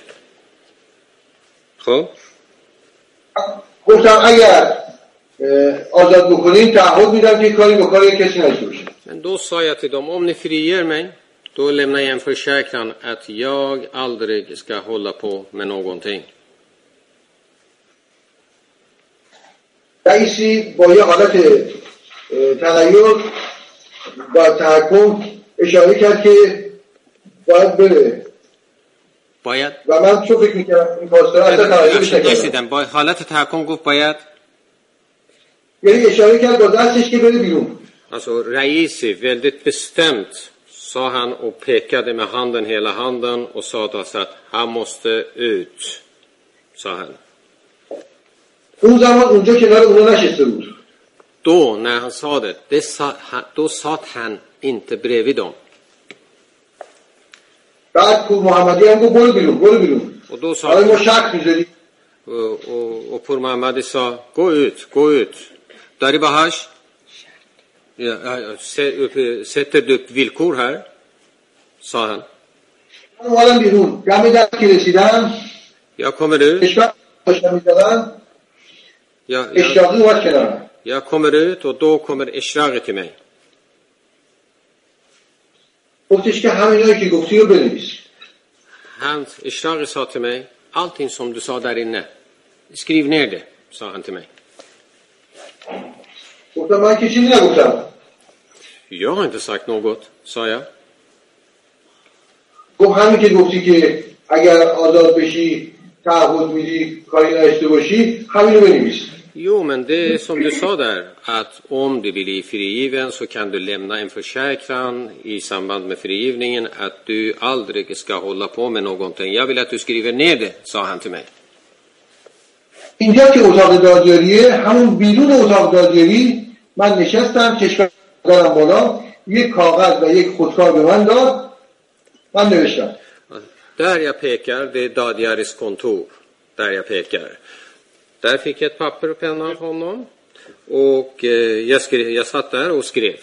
خب گفتم اگر آزاد بکنین تعهد میدم که کاری با کاری کسی نشه باشه. Men då sa jag till dem, om ni friger mig, då lämnar jag en försäkran att jag aldrig ska hålla på med någonting. رئیسی با یه حالت تغییر با تحکم اشاره کرد که باید بره. باید؟ و من چون فکر میکردم این پاسدار اصلا تغییرش نکردم. با حالت تحکم گفت باید؟ یعنی اشاره کرد با دستش که بره بیرون. Alltså Raisi väldigt bestämt sa han och pekade med handen hela handen och sa att han måste ut, sa han. اون زمان اونجا کنار اونا نشسته بود. Då när han sa det då satt han inte bredvid dem. بعد پور محمدی هم گفت برو بیرون. Och då sa ما شک می‌ذاری. och Pur Mahmadi sa gå ut. Dari Bahash sätter du upp villkor här, sa han. اومدم بیرون. دم در که رسیدم jag kommer ut. Jag kommer ut och då kommer Eshraghi till mig. Han, Eshraghi sa till mig, allting som du sa där inne, skriv ner det, sa han till mig. Jag har inte sagt något, sa jag. Jo, men det är som du sa där, att om du blir frigiven så kan du lämna en försäkran i samband med frigivningen att du aldrig ska hålla på med någonting. Jag vill att du skriver ner det, sa han till mig. اینجا که اتاق دادیاریه، همون بیرون اتاق دادیاری من نشستم، چشمم دارم بالا، یک کاغذ و یک خودکار به من داد، من نوشتم. Där jag pekar, det är Dadiaris kontor. Där jag pekar. Där fick jag ett papper och penna av honom. Och jag satt där och skrev.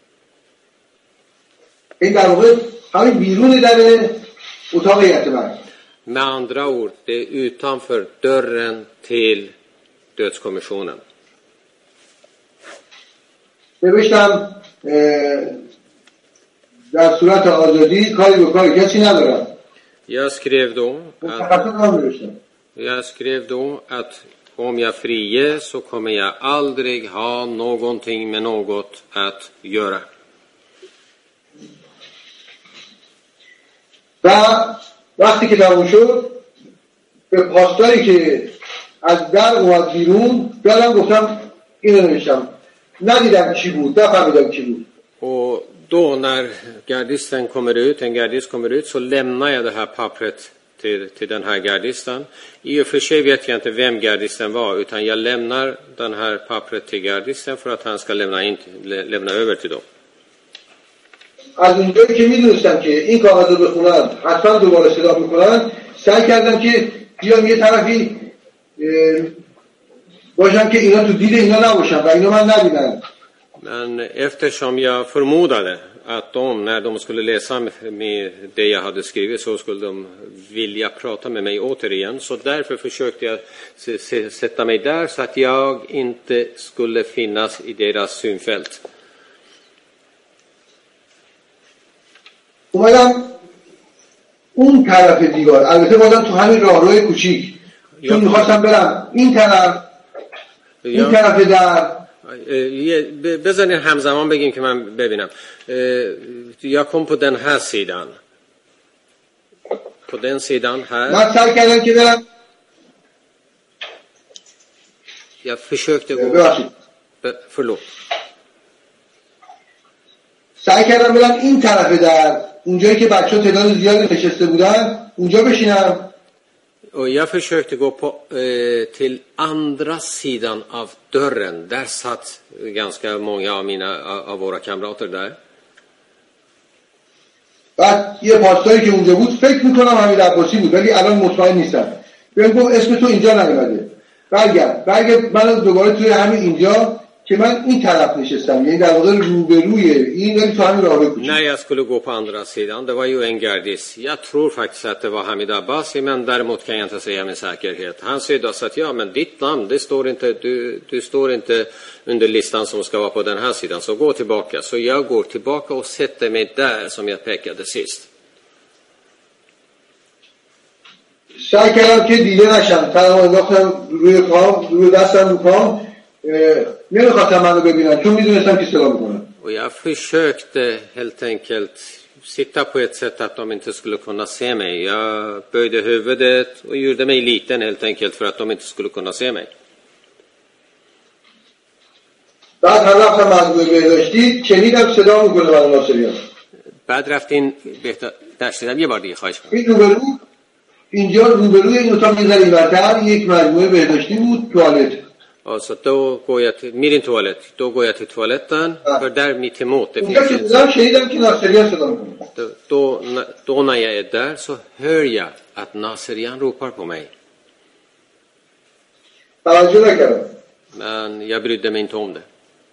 Med andra ord, det är utanför dörren till dödskommissionen. نوشتم در صورت آزادی کاری به کار کسی ندارم. Jag skrev då att om jag friges så kommer jag aldrig ha någonting med något att göra. و وقتی که تموم شد به پاسداری که از در اومد بیرون دارم گفتم اینو نوشتم. ندیدم چی بود، نفهمیدم چی بود. Och då när gardisten kommer ut, en gardist kommer ut, så lämnar jag det här pappret till den här gardisten. I och för sig vet jag inte vem gardisten var, utan jag lämnar den här pappret till gardisten för att han ska lämna över till dem. از اونجایی که میدونستم که این کاغذ رو بخونن حتما دوباره صدا میکنن، سعی کردم که بیام یه طرفی باشم که اینا تو دید اینا نباشن و اینا من نبینن. Men eftersom jag förmodade att när de skulle läsa med det jag hade skrivit så skulle de vilja prata med mig återigen. Så därför försökte jag sätta mig där så att jag inte skulle finnas i deras synfält. اومدم اون طرف دیوار، البته اومدم تو همین راهروی کوچیک، چون میخواستم برم این طرف در بزنین همزمان بگیم که من ببینم. Jag kom på den här sidan. På den sidan här. من سعی کردم که برم. Jag försökte gå. Förlåt. سعی کردم برم این طرف در، اونجایی که بچه‌ها تعداد زیادی نشسته بودن، اونجا بشینم. Och jag försökte gå till andra sidan av dörren. Där satt ganska många av våra kamrater där. بعد یه پاستایی که اونجا بود فکر میکنم حمید عباسی بود ولی الان مطمئن نیستم. بهم گفت اسم تو اینجا نیومده. برگرد منو دوباره توی همین اینجا که man این طرف نشستم، یعنی در واقع روبروی این ولی تو همین راه کوچیک. Nej, jag skulle gå på andra sidan. Det var ju en gardist. Jag tror faktiskt att det var Hamid Abbasi, men däremot kan jag inte säga med säkerhet. Han säger då så att ja, men ditt namn, det står inte, du står inte under listan som ska vara på den här sidan. Så gå tillbaka. Så jag går tillbaka och sätter mig där som jag pekade sist. سعی کردم که دیده نشم، تنها انداختم روی پام، روی دستم رو پام، نمیخواستم منو ببینم چون میدونستم که صدا میکنم. Och jag försökte helt enkelt sitta på ett sätt att de inte skulle kunna se mig. Jag böjde huvudet och gjorde mig liten helt enkelt för att de inte skulle kunna se mig. بعد هم رفتم مجموعه بهداشتی شنیدم صدا میکنه من ناصریان. بعد رفتین نشنیدم یه بار دیگه خواهش کنم. این روبرو اینجا روبروی این اتاق میذاری اینورتر یک مجموعه بهداشتی بود توالت. Alltså då går jag till min toalett. Då går jag till toaletten för där mitt emot det finns då när jag är där så hör jag att Naserian ropar på mig. Men jag brydde mig inte om det.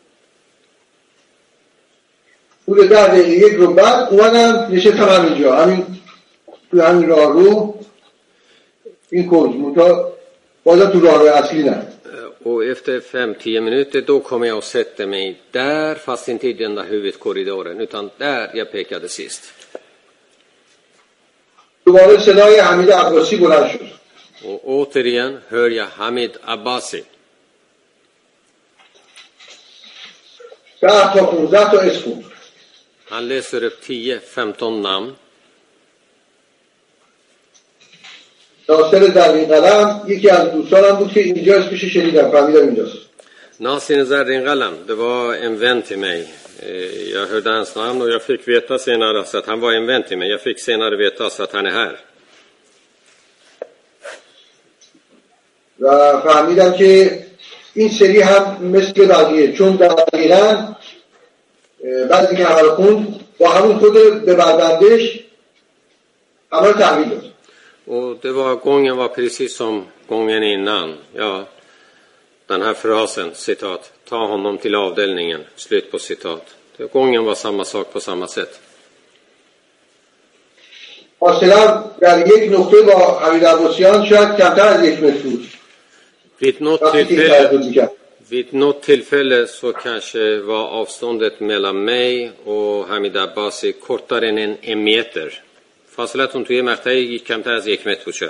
حدود 10 دقیقه یک رو بعد اومدم نشستم همینجا تو همین راه رو این کوز منتها بازم تو راه رو اصلی نه. Och efter 5-10 minuter då kommer jag och sätter mig där, fast inte i den där huvudkorridoren utan där jag pekade sist. دوباره صدای حمید عباسی بلند شد. Och återigen hör jag Hamid Abbasi. 10 تا 15 تا اسم. Han läser upp 10-15 namn. ناصر زرین قلم یکی از دوستانم بود که اینجا اسمش شنیدم فهمیدم اینجاست. Nasir Zerrin Qalam, det var en vän till mig. Jag hörde hans namn och jag fick veta senare så att han var en vän till mig. Jag fick senare veta så att han är här. و فهمیدم که این سری هم مثل بقیه چون دقیقاً بعد اینکه همه رو خوند با همون خود به بردندش همه رو تحویل داد. Och det var gången var precis som gången innan. Ja, den här frasen, citat, ta honom till avdelningen, slut på citat. Gången var samma sak på samma sätt. فاصله در یک نقطه با حمید عباسیان شاید کمتر از 1 متر بود. Vid något tillfälle så kanske var avståndet mellan mig och Hamid Abbasi kortare än 1 meter. فاصلتون توی مقطعی کمتر از 1 متر بود شد.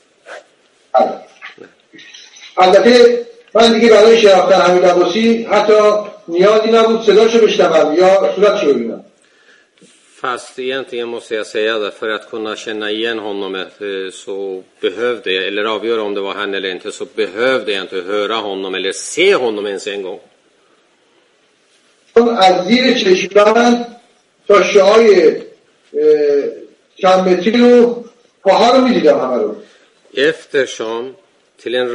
البته من دیگه برای شناختن حمید عباسی حتی نیازی نبود صداشو بشنوم یا صورتشو ببینم. Fast egentligen måste jag säga det, för att kunna känna igen honom så behövde jag, eller avgöra om det var han eller inte, så behövde jag inte höra honom eller se honom ens en gång. از زیر چشمم تا شعای چند متری رو پاها رو میدیدم همه رو. Eftersom till en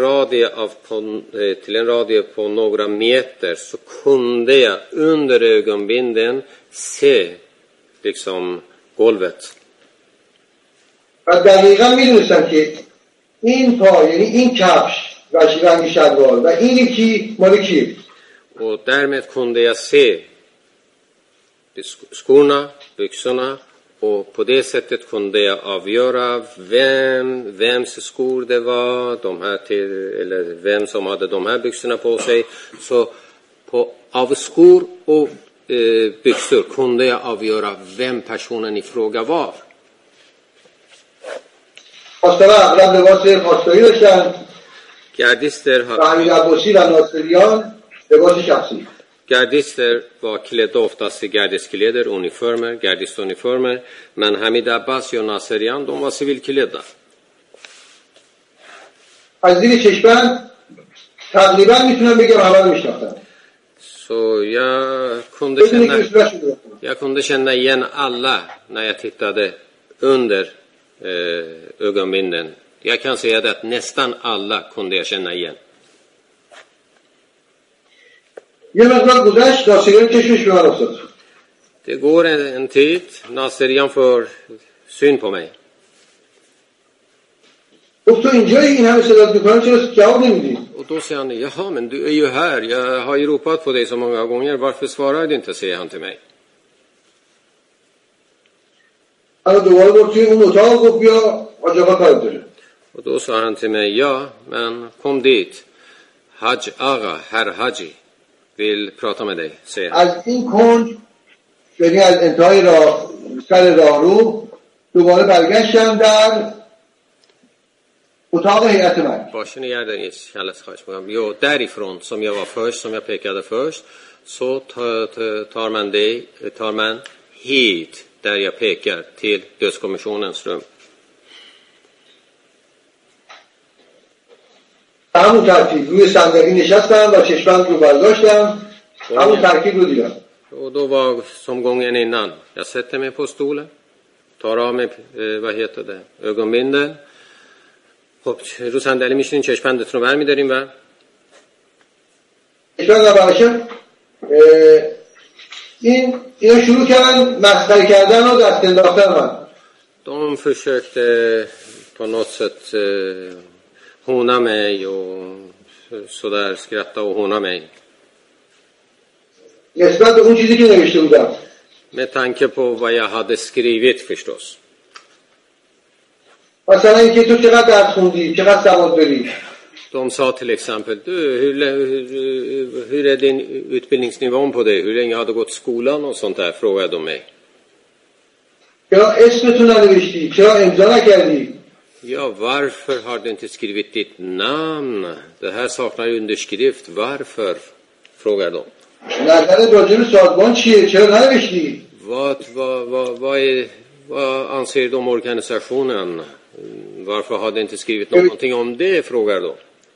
radie på några meter så kunde jag under ögonbindeln se liksom golvet. و دقیقا میدونستم که این پا یعنی این کفش و رنگ شلوار و این یکی مال کیه. Och därmed kunde jag se skorna, byxorna, och på det sättet kunde jag avgöra vems skor det var, eller vem som hade de här byxorna på sig. Så av skor och byxor kunde jag avgöra vem personen i fråga var. Gardister var klädda oftast i gardiskläder, gardistuniformer, men Hamid Abbasi och Naserian, de var civilklädda. Så jag kunde känna igen alla när jag tittade under ögonbindeln. Jag kan säga det att nästan alla kunde jag känna igen. یه مقدار گذشت ناصریان چشمش به من افتاد. Det går en tid, Naserian får syn på mig. گفت تو اینجایی این همه صدات میکنن چرا جواب نمیدی؟ Och då säger han, jaha, men du är ju här. Jag har ju ropat på dig så många gånger. Varför svarar du inte, säger han till mig. اما دوباره گفت توی اون اتاق گفت بیا حاج آقا کار داره. Och då sa han till mig, ja, men kom dit. Haj Aga, herr Haji, vill prata med dig, säger han. از این کنج یعنی از انتهای راه سر راهرو دوباره برگشتم در اتاق هیئت من. Varsin är där i Kalles Khashmagam. Jo, därifrån som jag var först, som jag pekade först, så tar man hit där jag pekar till dödskommissionens rum. همون ترتیب روی صندلی نشستم و چشمم رو برداشتم همون ترتیب رو دیدم. Och då var som gången innan. Jag sätter mig på stolen, tar av mig ögonbindeln. خب رو صندلی میشینین چشمندتون رو برمی‌داریم و اینا شروع کردن مسخره کردن و دست انداختن من. De försökte på något sätt håna mig och så där skratta och håna mig. نسبت به اون چیزی که نوشته بودم. Med tanke på vad jag hade skrivit förstås. مثلا اینکه تو چقدر درس خوندی، چقدر سواد داری. De sa till exempel, hur är din utbildningsnivå på det? Hur länge har du gått skolan och sånt där, frågade de mig. چرا اسمتو ننوشتی؟ چرا امضا نکردی؟ Ja, varför har du inte skrivit ditt namn? Det här saknar underskrift. Varför? Frågar de. نظرت راجع به سازمان چیه؟ چرا ننوشتی؟ Vad anser de om organisationen? Varför har du inte skrivit någonting om det? Frågar de.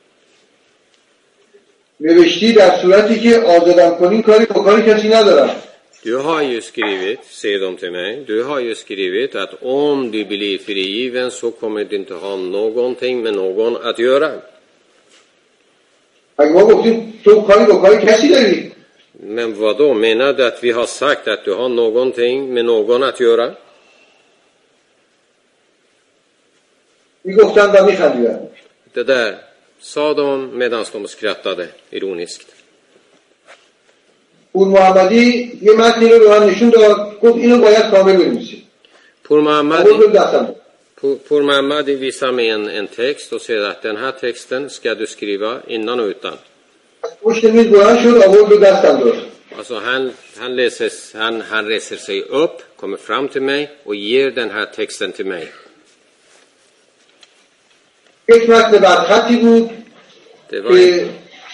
نوشتی در صورتی که آزادم کنین کاری با کاری کسی ندارم. Du har ju skrivit, säger de till mig, du har ju skrivit att om du blir frigiven så kommer du inte ha någonting med någon att göra. اگه ما گفتیم تو کاری با کاری کسی داری؟ Men vad då? Menar du att vi har sagt att du har någonting med någon att göra? میگفتن و میخندیدن. Det där sa de medan de skrattade ironiskt. پور محمدی یه متنی رو به من نشون داد گفت اینو باید کامل بنویسی. Pur Mahmadi visar mig en text och säger att den här texten ska du skriva innan och utan. پشت میز بلند شد آورد رو دستم داد. Alltså han reser sig upp, kommer fram till mig och ger den här texten till mig. یک متن بدخطی بود که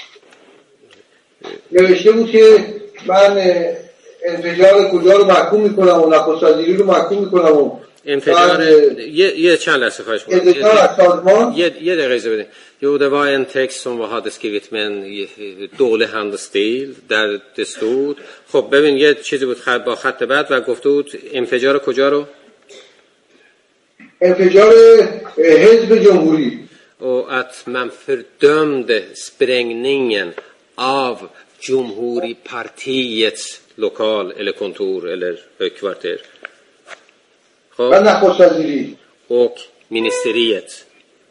نوشته بود که من انفجار کجا رو محکوم میکنم و نخست وزیری رو محکوم میکنم و Ge chans läsa först. Ge det reser. Jo, det var en text som hade skrivit med en dålig handstil där det stod. خب ببین یه چیزی بود با خط بعد و گفته بود انفجار کجا رو؟ انفجار حزب جمهوری. Och att man fördömde sprängningen av Jumhuri-partiets lokal eller kontor eller högkvarter. Och ministeriet.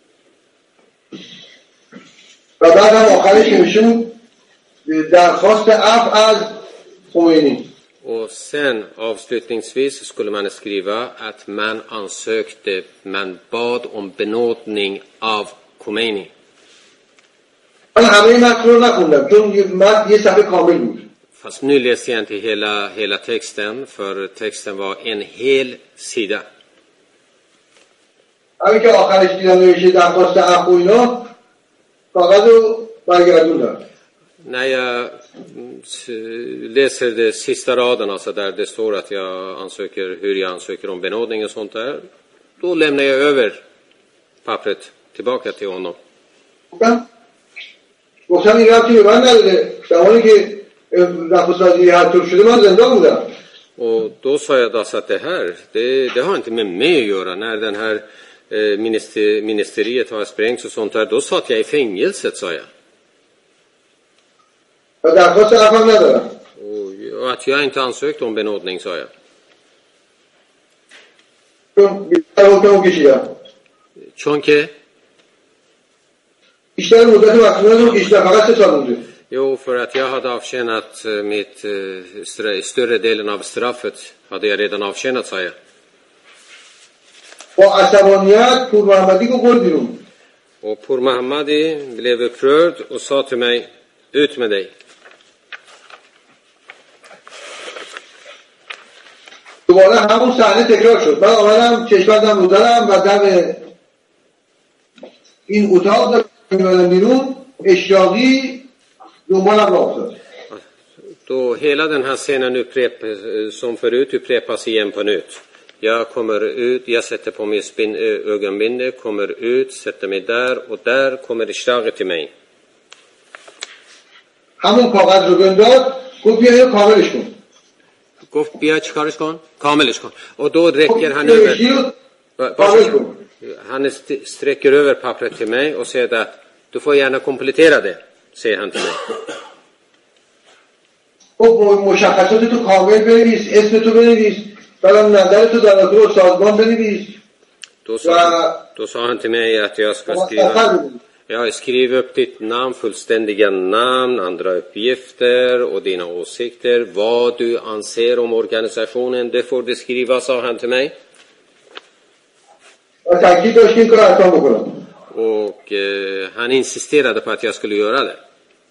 و بعد هم آخرش نمیشون درخواست عفو از خمینی. Och sen avslutningsvis skulle man skriva att man bad om benådning av Khomeini. من همه متن رو نخوندم چون یه صفحه کامل بود. Fast nu läser jag inte hela texten för texten var en hel sida. همین که آخرش دیدم نوشته درخواست عفو اینا کاغذ رو برگردوندم. När jag läser de sista raderna så där det står att hur jag ansöker om benådning och sånt där, då lämnar jag över pappret tillbaka till honom. گفتم این رابطی به من نداره زمانی که نخست وزیری هر طور شده من زندان بودم. Och då sa jag alltså att det har inte med mig att göra. När den här ministeriet har sprängts och sånt där, då satt jag i fängelset, sa jag. و درخواست عفو ندارم. Och Och att jag inte ansökt om benådning, sa jag. چون که Jo, för att jag hade avtjänat större delen av straffet hade jag redan avtjänat, sa jag. Och Pur Mahmadi blev upprörd och sa till mig, ut med dig. دوباره همون صحنه تکرار شد. من آمدم چشمندم رو دارم و دم این اتاق دارم بیرون اشراقی دنبالم را افتاد. Då hela den här scenen som förut upprepas igen på nytt. Jag kommer ut, jag sätter på mig ögonbinde, kommer ut, sätter mig där och där kommer Ishraqi till mig. همون کاغذ رو بنداد گفت بیا اینو کاملش کن. گفت بیا چیکارش کن؟ کاملش کن. Och då räcker han över. Han sträcker över pappret till mig och säger att du får gärna komplettera det, säger han till mig. مشخصات تو کامل بنویس، اسم تو بنویس، بعدم نظر تو در مورد سازمان بنویس. Då sa han till mig att jag ska skriva upp ditt namn, fullständiga namn, andra uppgifter och dina åsikter, vad du anser om organisationen, det får du skriva, sa han till mig. Och han insisterade på att jag skulle göra det.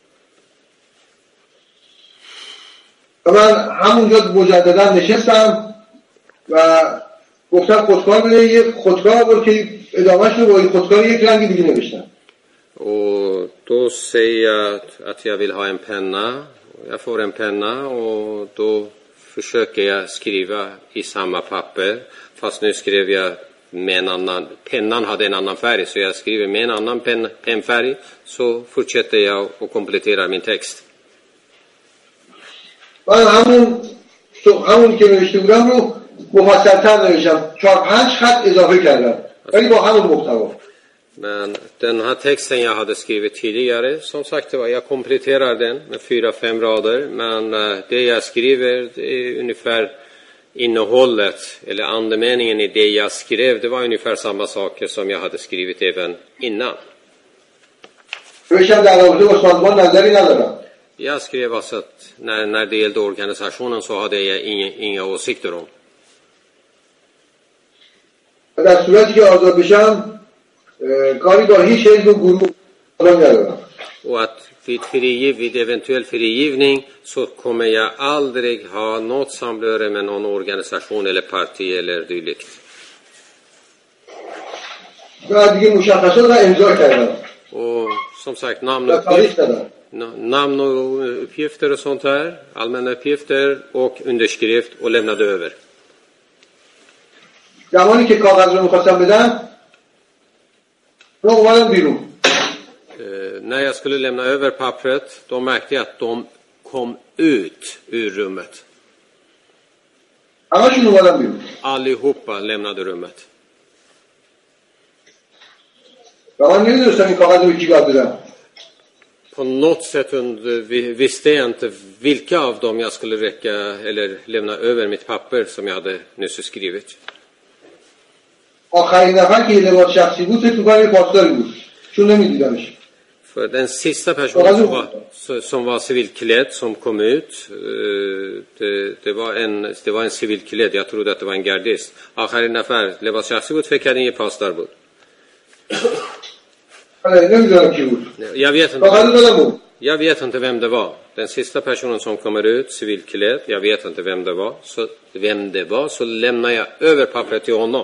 من همونجا مجددا نشستم و گفتم خودکار بده، یک خودکار بود که ادامهش رو با این خودکار یک رنگ دیگه نوشتم. Och då säger jag att jag vill ha en penna. Jag får en penna och då försöker jag skriva i samma papper. Fast nu skrev jag med en annan, pennan hade en annan färg, så jag skriver med en annan pennfärg, så fortsätter jag och kompletterar min text. من همون که نوشته بودم رو مفصل‌تر نوشتم، 4-5 خط اضافه کردم ولی با همون محتوا. Men den här texten jag hade skrivit tidigare, som sagt, jag kompletterar den med 4-5 rader, men det jag skriver det är ungefär innehållet eller andemeningen i det jag skrev, det var ungefär samma saker som jag hade skrivit även innan. Jag skrev alltså att när det gällde organisationen så hade jag inga åsikter om. در صورتی که آزاد بشم کاری با هیچ حزب و گروه ندارم. Och att vid eventuell frigivning så kommer jag aldrig ha något samröre med någon organisation eller parti eller dylikt. بعد دیگه مشخصات را امضا کردم. Och som sagt namn och uppgifter och sånt här, allmänna uppgifter och underskrift och lämnade över. زمانی که کاغذ رو می‌خواستم بدم رو اومدم بیرون. När jag skulle lämna över pappret, då märkte jag att de kom ut ur rummet. همشون اومدن بیرون. Allihopa lämnade rummet. من نمی‌دونستم این کاغذ رو کی باید بدم. På något sätt visste jag inte vilka av dem jag skulle räcka eller lämna över mitt papper som jag hade nyss skrivit. آخرین نفر که لباس شخصی بود فکر می‌کنم یه پاسداری بود چون نمی‌دیدمش. För den sista personen som var civilklädd som kom ut, det var en civilklädd, jag trodde att det var en gardist. آخرین نفر لباس شخصی بود، فکر کردم یه پاسدار بود. نمی‌دونم کی بود. Jag vet inte vem det var. Den sista personen som kommer ut civilklädd, jag vet inte vem det var, så lämnar jag över pappret till honom.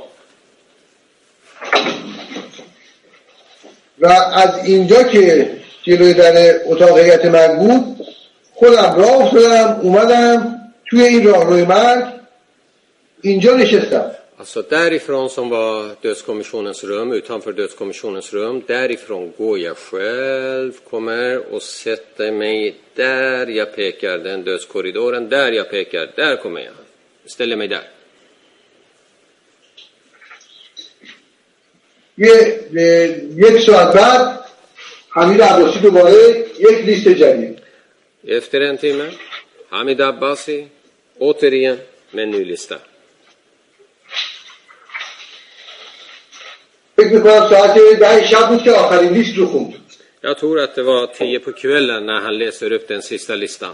و از اینجا که جلوی در اتاق هیئت من بود خودم راه افتادم اومدم توی این راهروی مرگ اینجا نشستم. Alltså därifrån som var dödskommissionens rum, utanför dödskommissionens rum, därifrån går jag själv, kommer och sätter mig där jag pekar, den dödskorridoren, där jag pekar, där kommer jag, ställer mig där. یک ساعت بعد حمید عباسی دوباره یک لیست جدید. Efter en timme, Hamid Abbasi, återigen med en ny lista. فکر میکنم ساعت 10 شب بود که آخرین لیست رو خوند. Jag tror att det var 10 på kvällen när han läser upp den sista listan.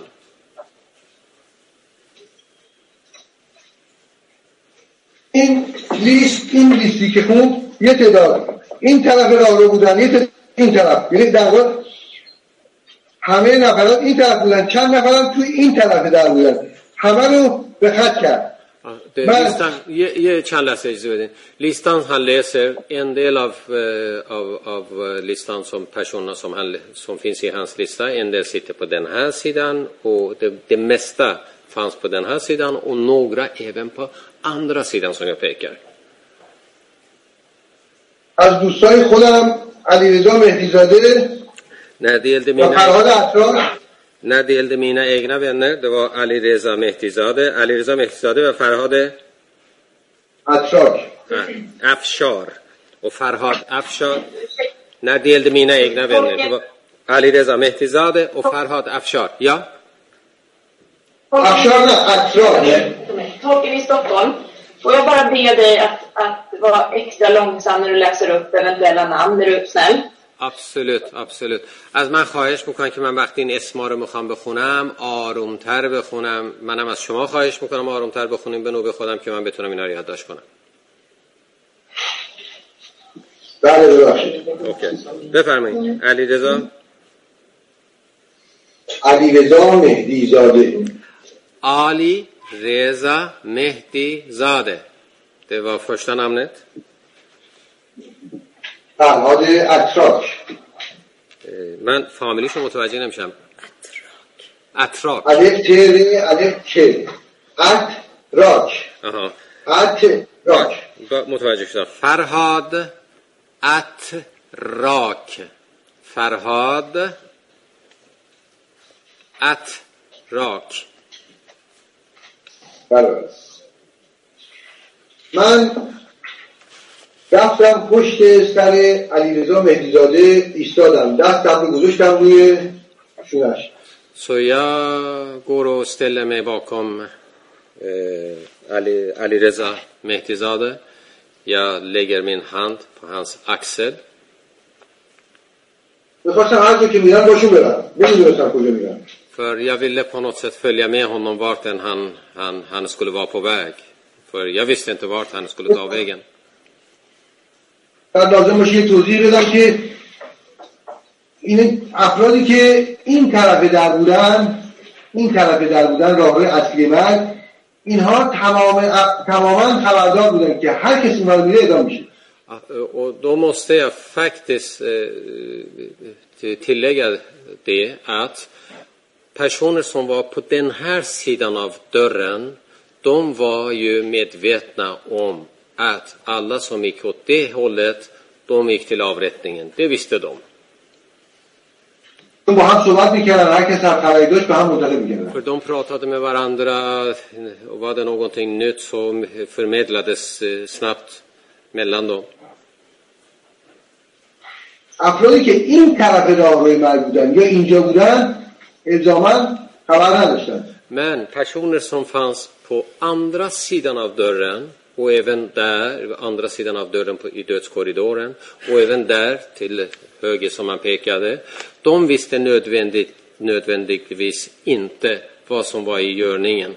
این لیستی که خوند یه تعداد این طرف راهرو بودن، یه تعداد این طرف، یعنی در واقع همه نفرات این طرف بودن، چند نفرم توی این طرف در بودن، همه رو به خط کرد. Listan, ge chans läsa eجازه بدین. Listan han läser en del av listan som personerna som finns i hans lista, en del sitter på den här sidan och det mesta fanns på den här sidan och några även på andra sidan som jag pekar. از دوستای خودم علیرضا مهدیزاده när det gällde mina egna vänner, det var Alireza Mehtizade och Farhad Afshar och Farhad Afshar. När det gällde mina egna vänner, det var Alireza Mehtizade och Farhad Afshar. Ja? Tolken i Stockholm, får jag bara be dig att vara extra långsam när du läser upp eventuella namn, är du snäll? absolut. از من خواهش میکنم که من وقتی این اسما رو میخوام بخونم آرومتر بخونم. منم از شما خواهش میکنم آرومتر بخونیم به نوبه خودم که من بتونم اینا رو یادداشت کنم. بله ببخشید. اوکی. بفرمایید. علیرضا مهدیزاده. Alireza Mehtizade. Det var första namnet. فرهاد اتراک. من فامیلیشو متوجه نمیشم. اتراک. الف ت الف ک. اتراک. اتراک. متوجه شدم. فرهاد اتراک. فرهاد اتراک. بله. من رفتم پشت سر علیرضا مهدیزاده ایستادم، دستم رو گذاشتم روی شونش. Så jag går och ställer mig bakom Alireza Mehtizade. Jag lägger min hand på hans axel. می‌خواستم هر جا که میرم باشون برم. نمی‌دونستم کجا میرم. För jag ville på något sätt följa med honom vart han skulle vara på väg. För jag visste inte vart han skulle ta vägen. لازم باشه یه توضیح بدم که این افرادی که این طرف در بودن راهروی اصلی مرگ، اینها تماما خبردار بودن که هر کسی اونها رو میره اعدام میشه. Och då måste jag faktiskt tillägga det att personer som var på den här sidan av dörren, de var ju medvetna om att alla som gick åt det hållet, de gick till avrättningen. Det visste de. För de pratade med varandra och var det någonting nytt så förmedlades snabbt mellan dem. افرادی که این طرف راهروی مرگ بودن یا اینجا بودن الزاماً خبر نداشتن. Men personer som fanns på andra sidan av dörren och även där, andra sidan av dörren i dödskorridoren och även där till höger som man pekade, de visste nödvändigtvis inte vad som var i görningen.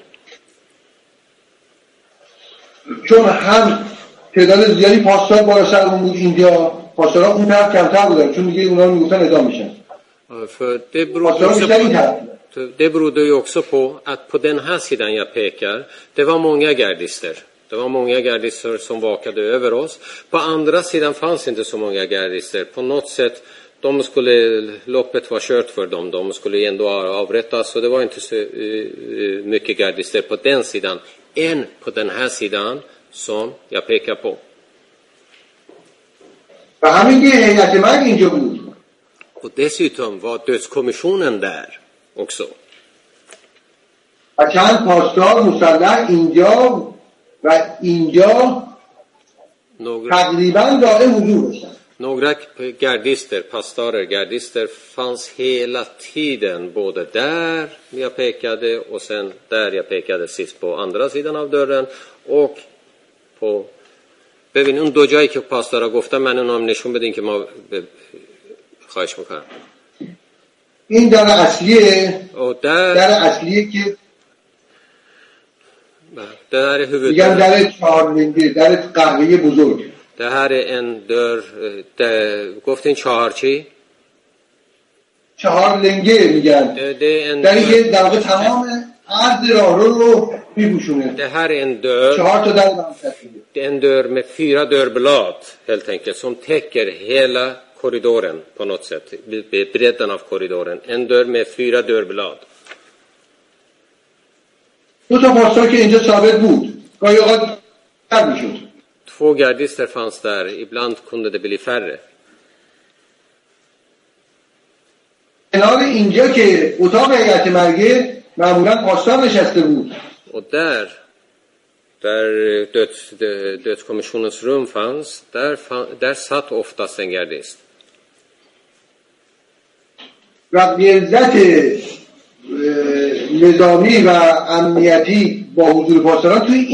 چون هم تعداد زیادی پاسدار بالا سرمون بود اینجا، پاسدارا اون طرف کمتر بودن چون دیگه اونا میگفتن اعدام میشن. För det berodde ju också på att på den här sidan jag pekar, det var många gardister. Det var många gardister som vakade över oss. På andra sidan fanns inte så många gardister. På något sätt, loppet var kört för dem. De skulle ändå avrättas. Så det var inte så mycket gardister på den sidan. Än på den här sidan som jag pekar på. Och dessutom var dödskommissionen där också. چند پاسدار مسلح اینجا و اینجا تقریبا دائم حضور داشتن. Några gardister, pastorer, gardister fanns hela tiden både där jag pekade och sen där jag pekade sist på andra sidan av dörren och på ببین اون دو جایی که پاسدارا گفتم من اونم نشون بدین که ما خواهش میکنم. این در اصلیه در اصلیه که در huvud میگم در چهارلنگه در قهوه بزرگ. Det här är en dörr, گفتین چهار چی؟ چهار لنگه میگن. در اینکه در واقع تمام عرض راهرو رو میپوشونه. Det här är en dörr. چهار تا در منطقه. Det är en dörr med 4 dörrblad helt enkelt som täcker hela korridoren på något sätt, bredden av korridoren. En dörr med 4 dörrblad. دو تا پاسدار که اینجا ثابت بود. گاهی اوقات کم میشد. 2 gardister fanns där, ibland kunde det bli färre. کنار اینجا که اتاق هیئت مرگه معمولا پاسدار نشسته بود. Och där dödskommissionens rum fanns, där satt oftast en gardist. و نهضت نظامی و امنیتی با حضور پاسداران توی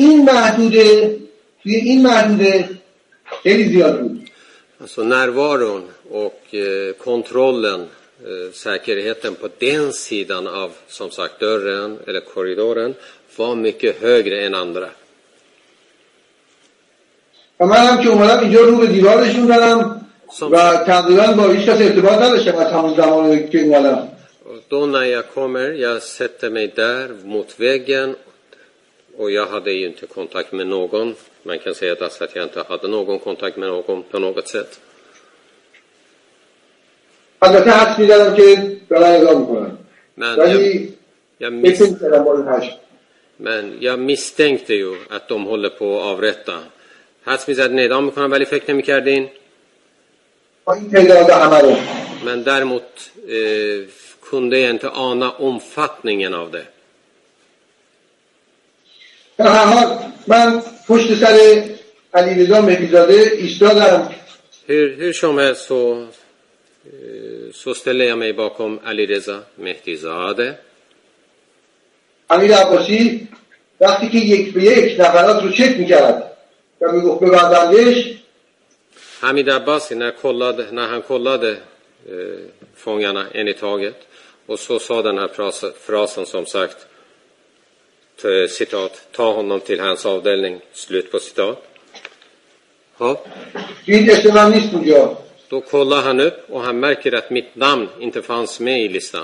این محدوده خیلی زیاد بود. Alltså närvaron och kontrollen, säkerheten på den sidan av som sagt dörren eller korridoren var mycket högre än andra. و من هم که اومدم اینجا رو به دیوارشون دارم و تقریبا با هیچ کس ارتباط نداشتم از همون زمانی که اومدم. Då när jag kommer, jag sätter mig där mot väggen och jag hade ju inte kontakt med någon. Man kan säga att jag inte hade någon kontakt med någon på något sätt. البته حدس می‌زدم که دارن اعدام می‌کنن. Men jag misstänkte ju att de håller på att avrätta. حدس می‌زدن اعدام می‌کنن ولی فکر نمی‌کردین. Men däremot kunde jag inte ana omfattningen av det. در هر حال من پشت سر علیرضا مهدیزاده ایستادم. Hur som helst så ställer jag mig bakom Alireza Mehdizadeh. امیر عباسی وقتی که یک به یک نفرات رو چک می‌کرد و میگفت ببندندش. Hamid Abbasi när han kollade fångarna en i taget och så sa den här frasen som sagt citat, ta honom till hans avdelning, slut på citat. Ja. Då kollar han upp och han märker att mitt namn inte fanns med i listan.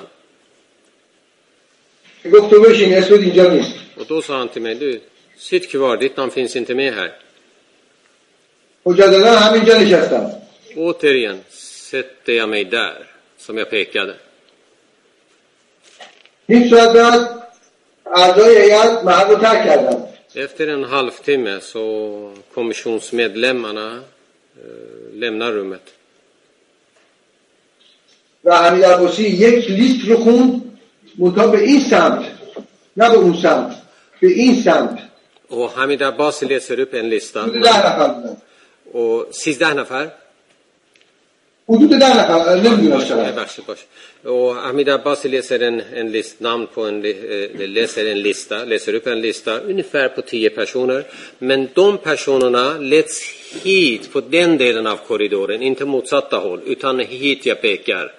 Och då sa han till mig, du, sitt kvar, ditt namn finns inte med här. Återigen sätter jag mig där som jag pekade. Efter en halvtimme så kommissionsmedlemmarna lämnar rummet. و حمید عباسی یک لیست رو خوند منتها به این سمت نه به اون سمت به این سمت. Och Hamid Abbasi läser upp en lista. Och 16 نفر. حدود 10 نفر نمیدونم چقدر. Och Hamid Abbasi läser en list namn på läser upp en lista ungefär på 10 personer, men de personerna leds hit på den delen av korridoren, inte motsatta håll utan hit jag pekar.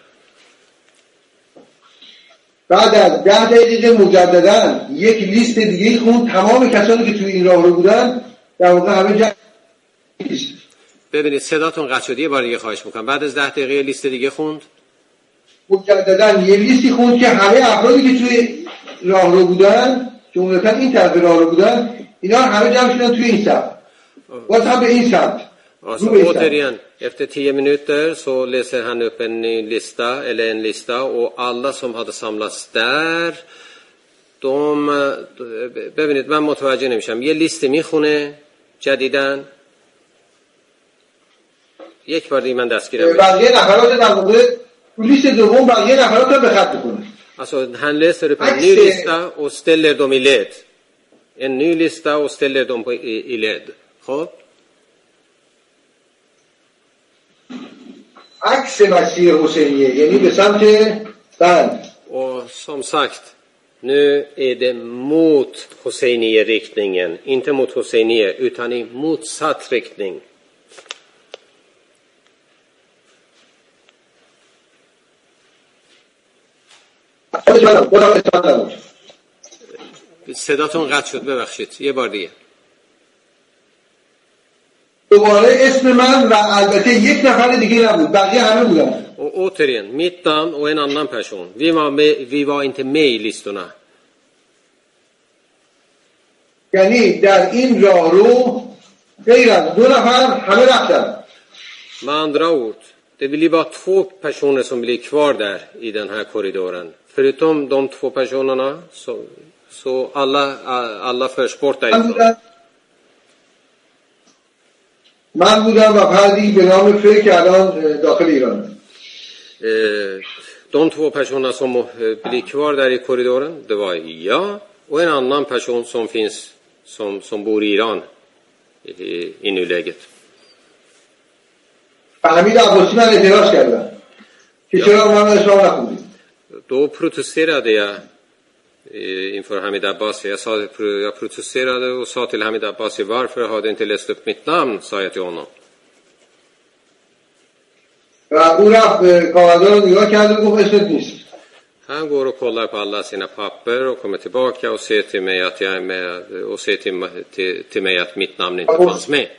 بعد از 10 دقیقه مجددا یک لیست دیگه خوند تمام کسانی که توی این راه رو بودن در واقع همه جمع. ببینید صداتون قطع شد، یه بار دیگه خواهش میکنم. بعد از 10 دقیقه لیست دیگه خوند مجددا یه لیستی خوند که همه افرادی که توی راه رو بودن جملتاً این طرف راه رو بودن اینا همه جمع شدن توی این سمت باز هم به این سمت. Alltså återigen, efter 10 minuter så läser han upp en ny lista eller en lista och alla som hade samlats där ببینید من متوجه نمیشم. یه لیست میخونه جدیدن یک بار دیگه من دستگیرم بقیه نفرات در مورد لیست دوم بقیه نفرات رو به خط بکنه. Alltså han läser upp en ny lista och ställer dem i led. En ny lista och ställer dem i led. خب عکس مسیر حسینیه، یعنی به سمت بند. Och som sagt, nu är det mot Hosseiniye-riktningen, inte mot Hosseiniye utan i motsatt riktning. صداتون قطع شد، ببخشید یه بار دیگه. دوباره اسم من و البته یک نفر دیگه نبود، بقیه همه بودن. Och återigen, mitt namn och en annan person. Vi var inte med i listorna. یعنی در این راهرو غیر از 2 نفر همه رفتن. Med andra ord, det blir bara 2 personer som blir kvar där i den här korridoren. Förutom de 2 personerna så alla förs bort därifrån. من بودم و فردی به نام فی که الان داخل ایران. De 2 personerna som blir kvar där i korridoren, det var jag och en annan person som finns som bor i Iran i nuläget. حمید عباسی من اعتراض کردم که چرا من اسلام نخوندیم. Då protesterade jag inför Hamid Abbasi. Jag protesterade och sa till Hamid Abbasi, varför har du inte läst upp mitt namn, sa jag till honom. و اون رفت کاغذها رو نگاه کرد و گفت اسمت نیست. Han går och kollar på alla sina papper och kommer tillbaka och säger till mig att jag är med och säger till mig att mitt namn inte fanns med.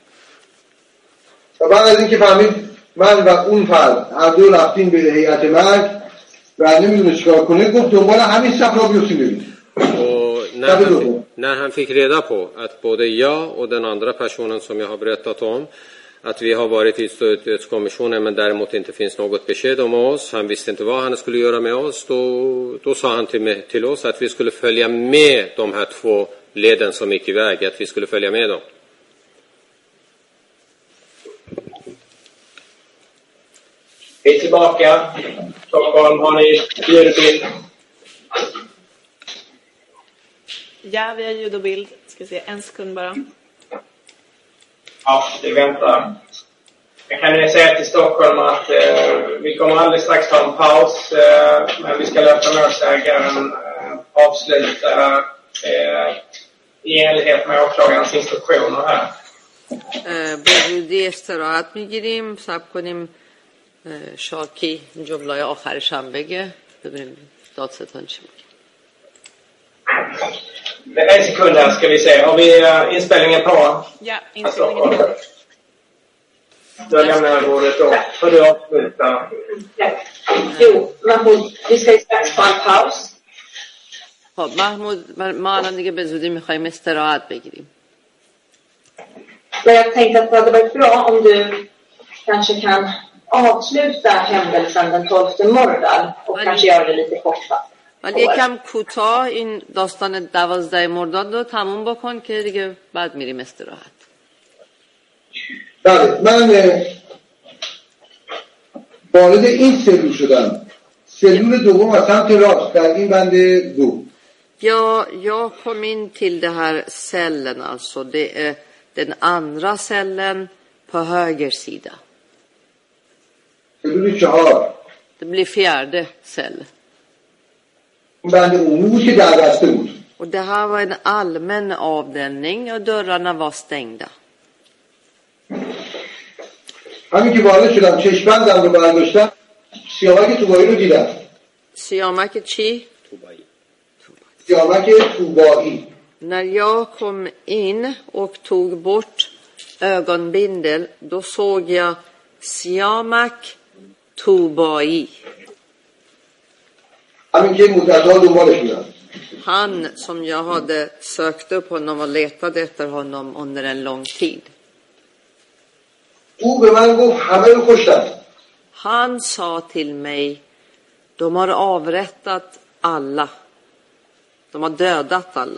و بعد از اینکه فهمید من و اون فرد هر دو رفتیم به هیئت مرگ و نمیدونه چیکار کنه، گفت دنبال همین صف را بیفتیم بریم. Och när han fick reda på att både jag och den andra personen som jag har berättat om att vi har varit i stödkommissionen men däremot inte finns något besked om oss, han visste inte vad han skulle göra med oss, då sa han till oss att vi skulle följa med de här 2 leden som gick iväg, att vi skulle följa med dem. Vi är tillbaka. Stockholm, har ni ljudbild? Ja, vi har ljud och bild. Ska se, en sekund bara. Ja, vi väntar. Jag kan ju säga till Stockholm att vi kommer alldeles strax ta en paus. Men vi ska låta målsägaren avsluta i enlighet med åklagarens instruktioner här. به استراحت میگیریم، صبر کنیم شاکی جمله آخرش هم بگه، ببینیم دادستان چی میگه. En sekund här ska vi se. Har vi inspelningen på? Ja, inspelningen är på. Då lämnar jag ordet då. Får du avsluta? Jo, Mahmoud, vi ska strax ta en paus. خب محمود، ما الان دیگه به زودی میخوایم استراحت بگیریم. Jag tänkte att det hade varit bra om du kanske kan avsluta händelsen den 12 mordad och kanske göra det lite kortfattat. ولی یکم کوتاه این داستان 12 مرداد رو تموم بکن که دیگه بعد میریم استراحت. بله، من وارد این سلول شدم. سلول دوم از سمت راست در این بند 2. Jag kom in till det här cellen, alltså det är den andra cellen på höger sida. سلول 4. Det blir 4:e cell. بند عمومی بود که در بسته بود. Och det här var en allmän avdelning och dörrarna var stängda. همین که وارد شدم چشم‌بندم رو برداشتم، سیامک توبایی رو دیدم. سیامک چی؟ سیامک توبایی. När jag kom in och tog bort ögonbindel, då såg jag Siamak Tubai. همین که مدت‌ها دنبالش بودم. Han som jag hade sökt upp honom och letat efter honom under en lång tid. او به من گفت همه رو کشتن. Han sa till mig, de har avrättat alla. De har dödat alla.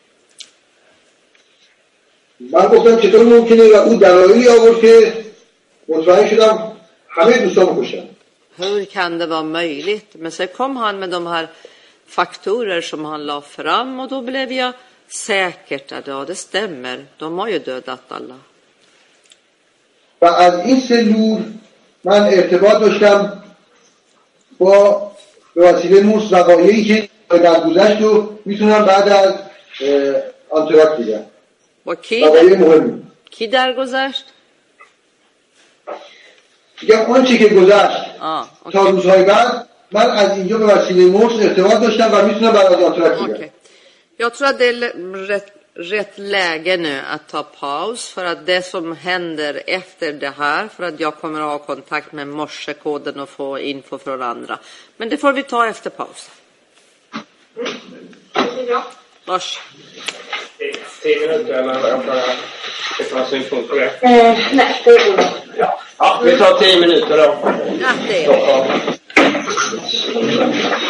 من گفتم چطور ممکنه و او دلایلی آورد که مطمئن شدم همه دوستان کشتن. Hur kan det vara möjligt? Men så kom han med de här faktorer som han la fram och då blev jag säkert att ja, det stämmer. De har ju dödat alla. و از این سلول من ارتباط داشتم با به وسیله موس وقایعی که در گذشت رو میتونم بعد از آنتراک بگم. با کی؟ وقایع مهمی. کی درگذشت؟ میگم آنچه که گذشت تا روزهای بعد من از اینجا به وسیله موس ارتباط داشتم و میتونم بعد از آنتراک بگم. Jag tror att det är rätt läge nu att ta paus för att det som händer efter det här, för att jag kommer att ha kontakt med morsekoden och få info från andra. Men det får vi ta efter pausen. Lars. 10 minuter eller det får synpunkt på det. Nej, det är bra. Ja, vi tar 10 minuter då. Ja, det är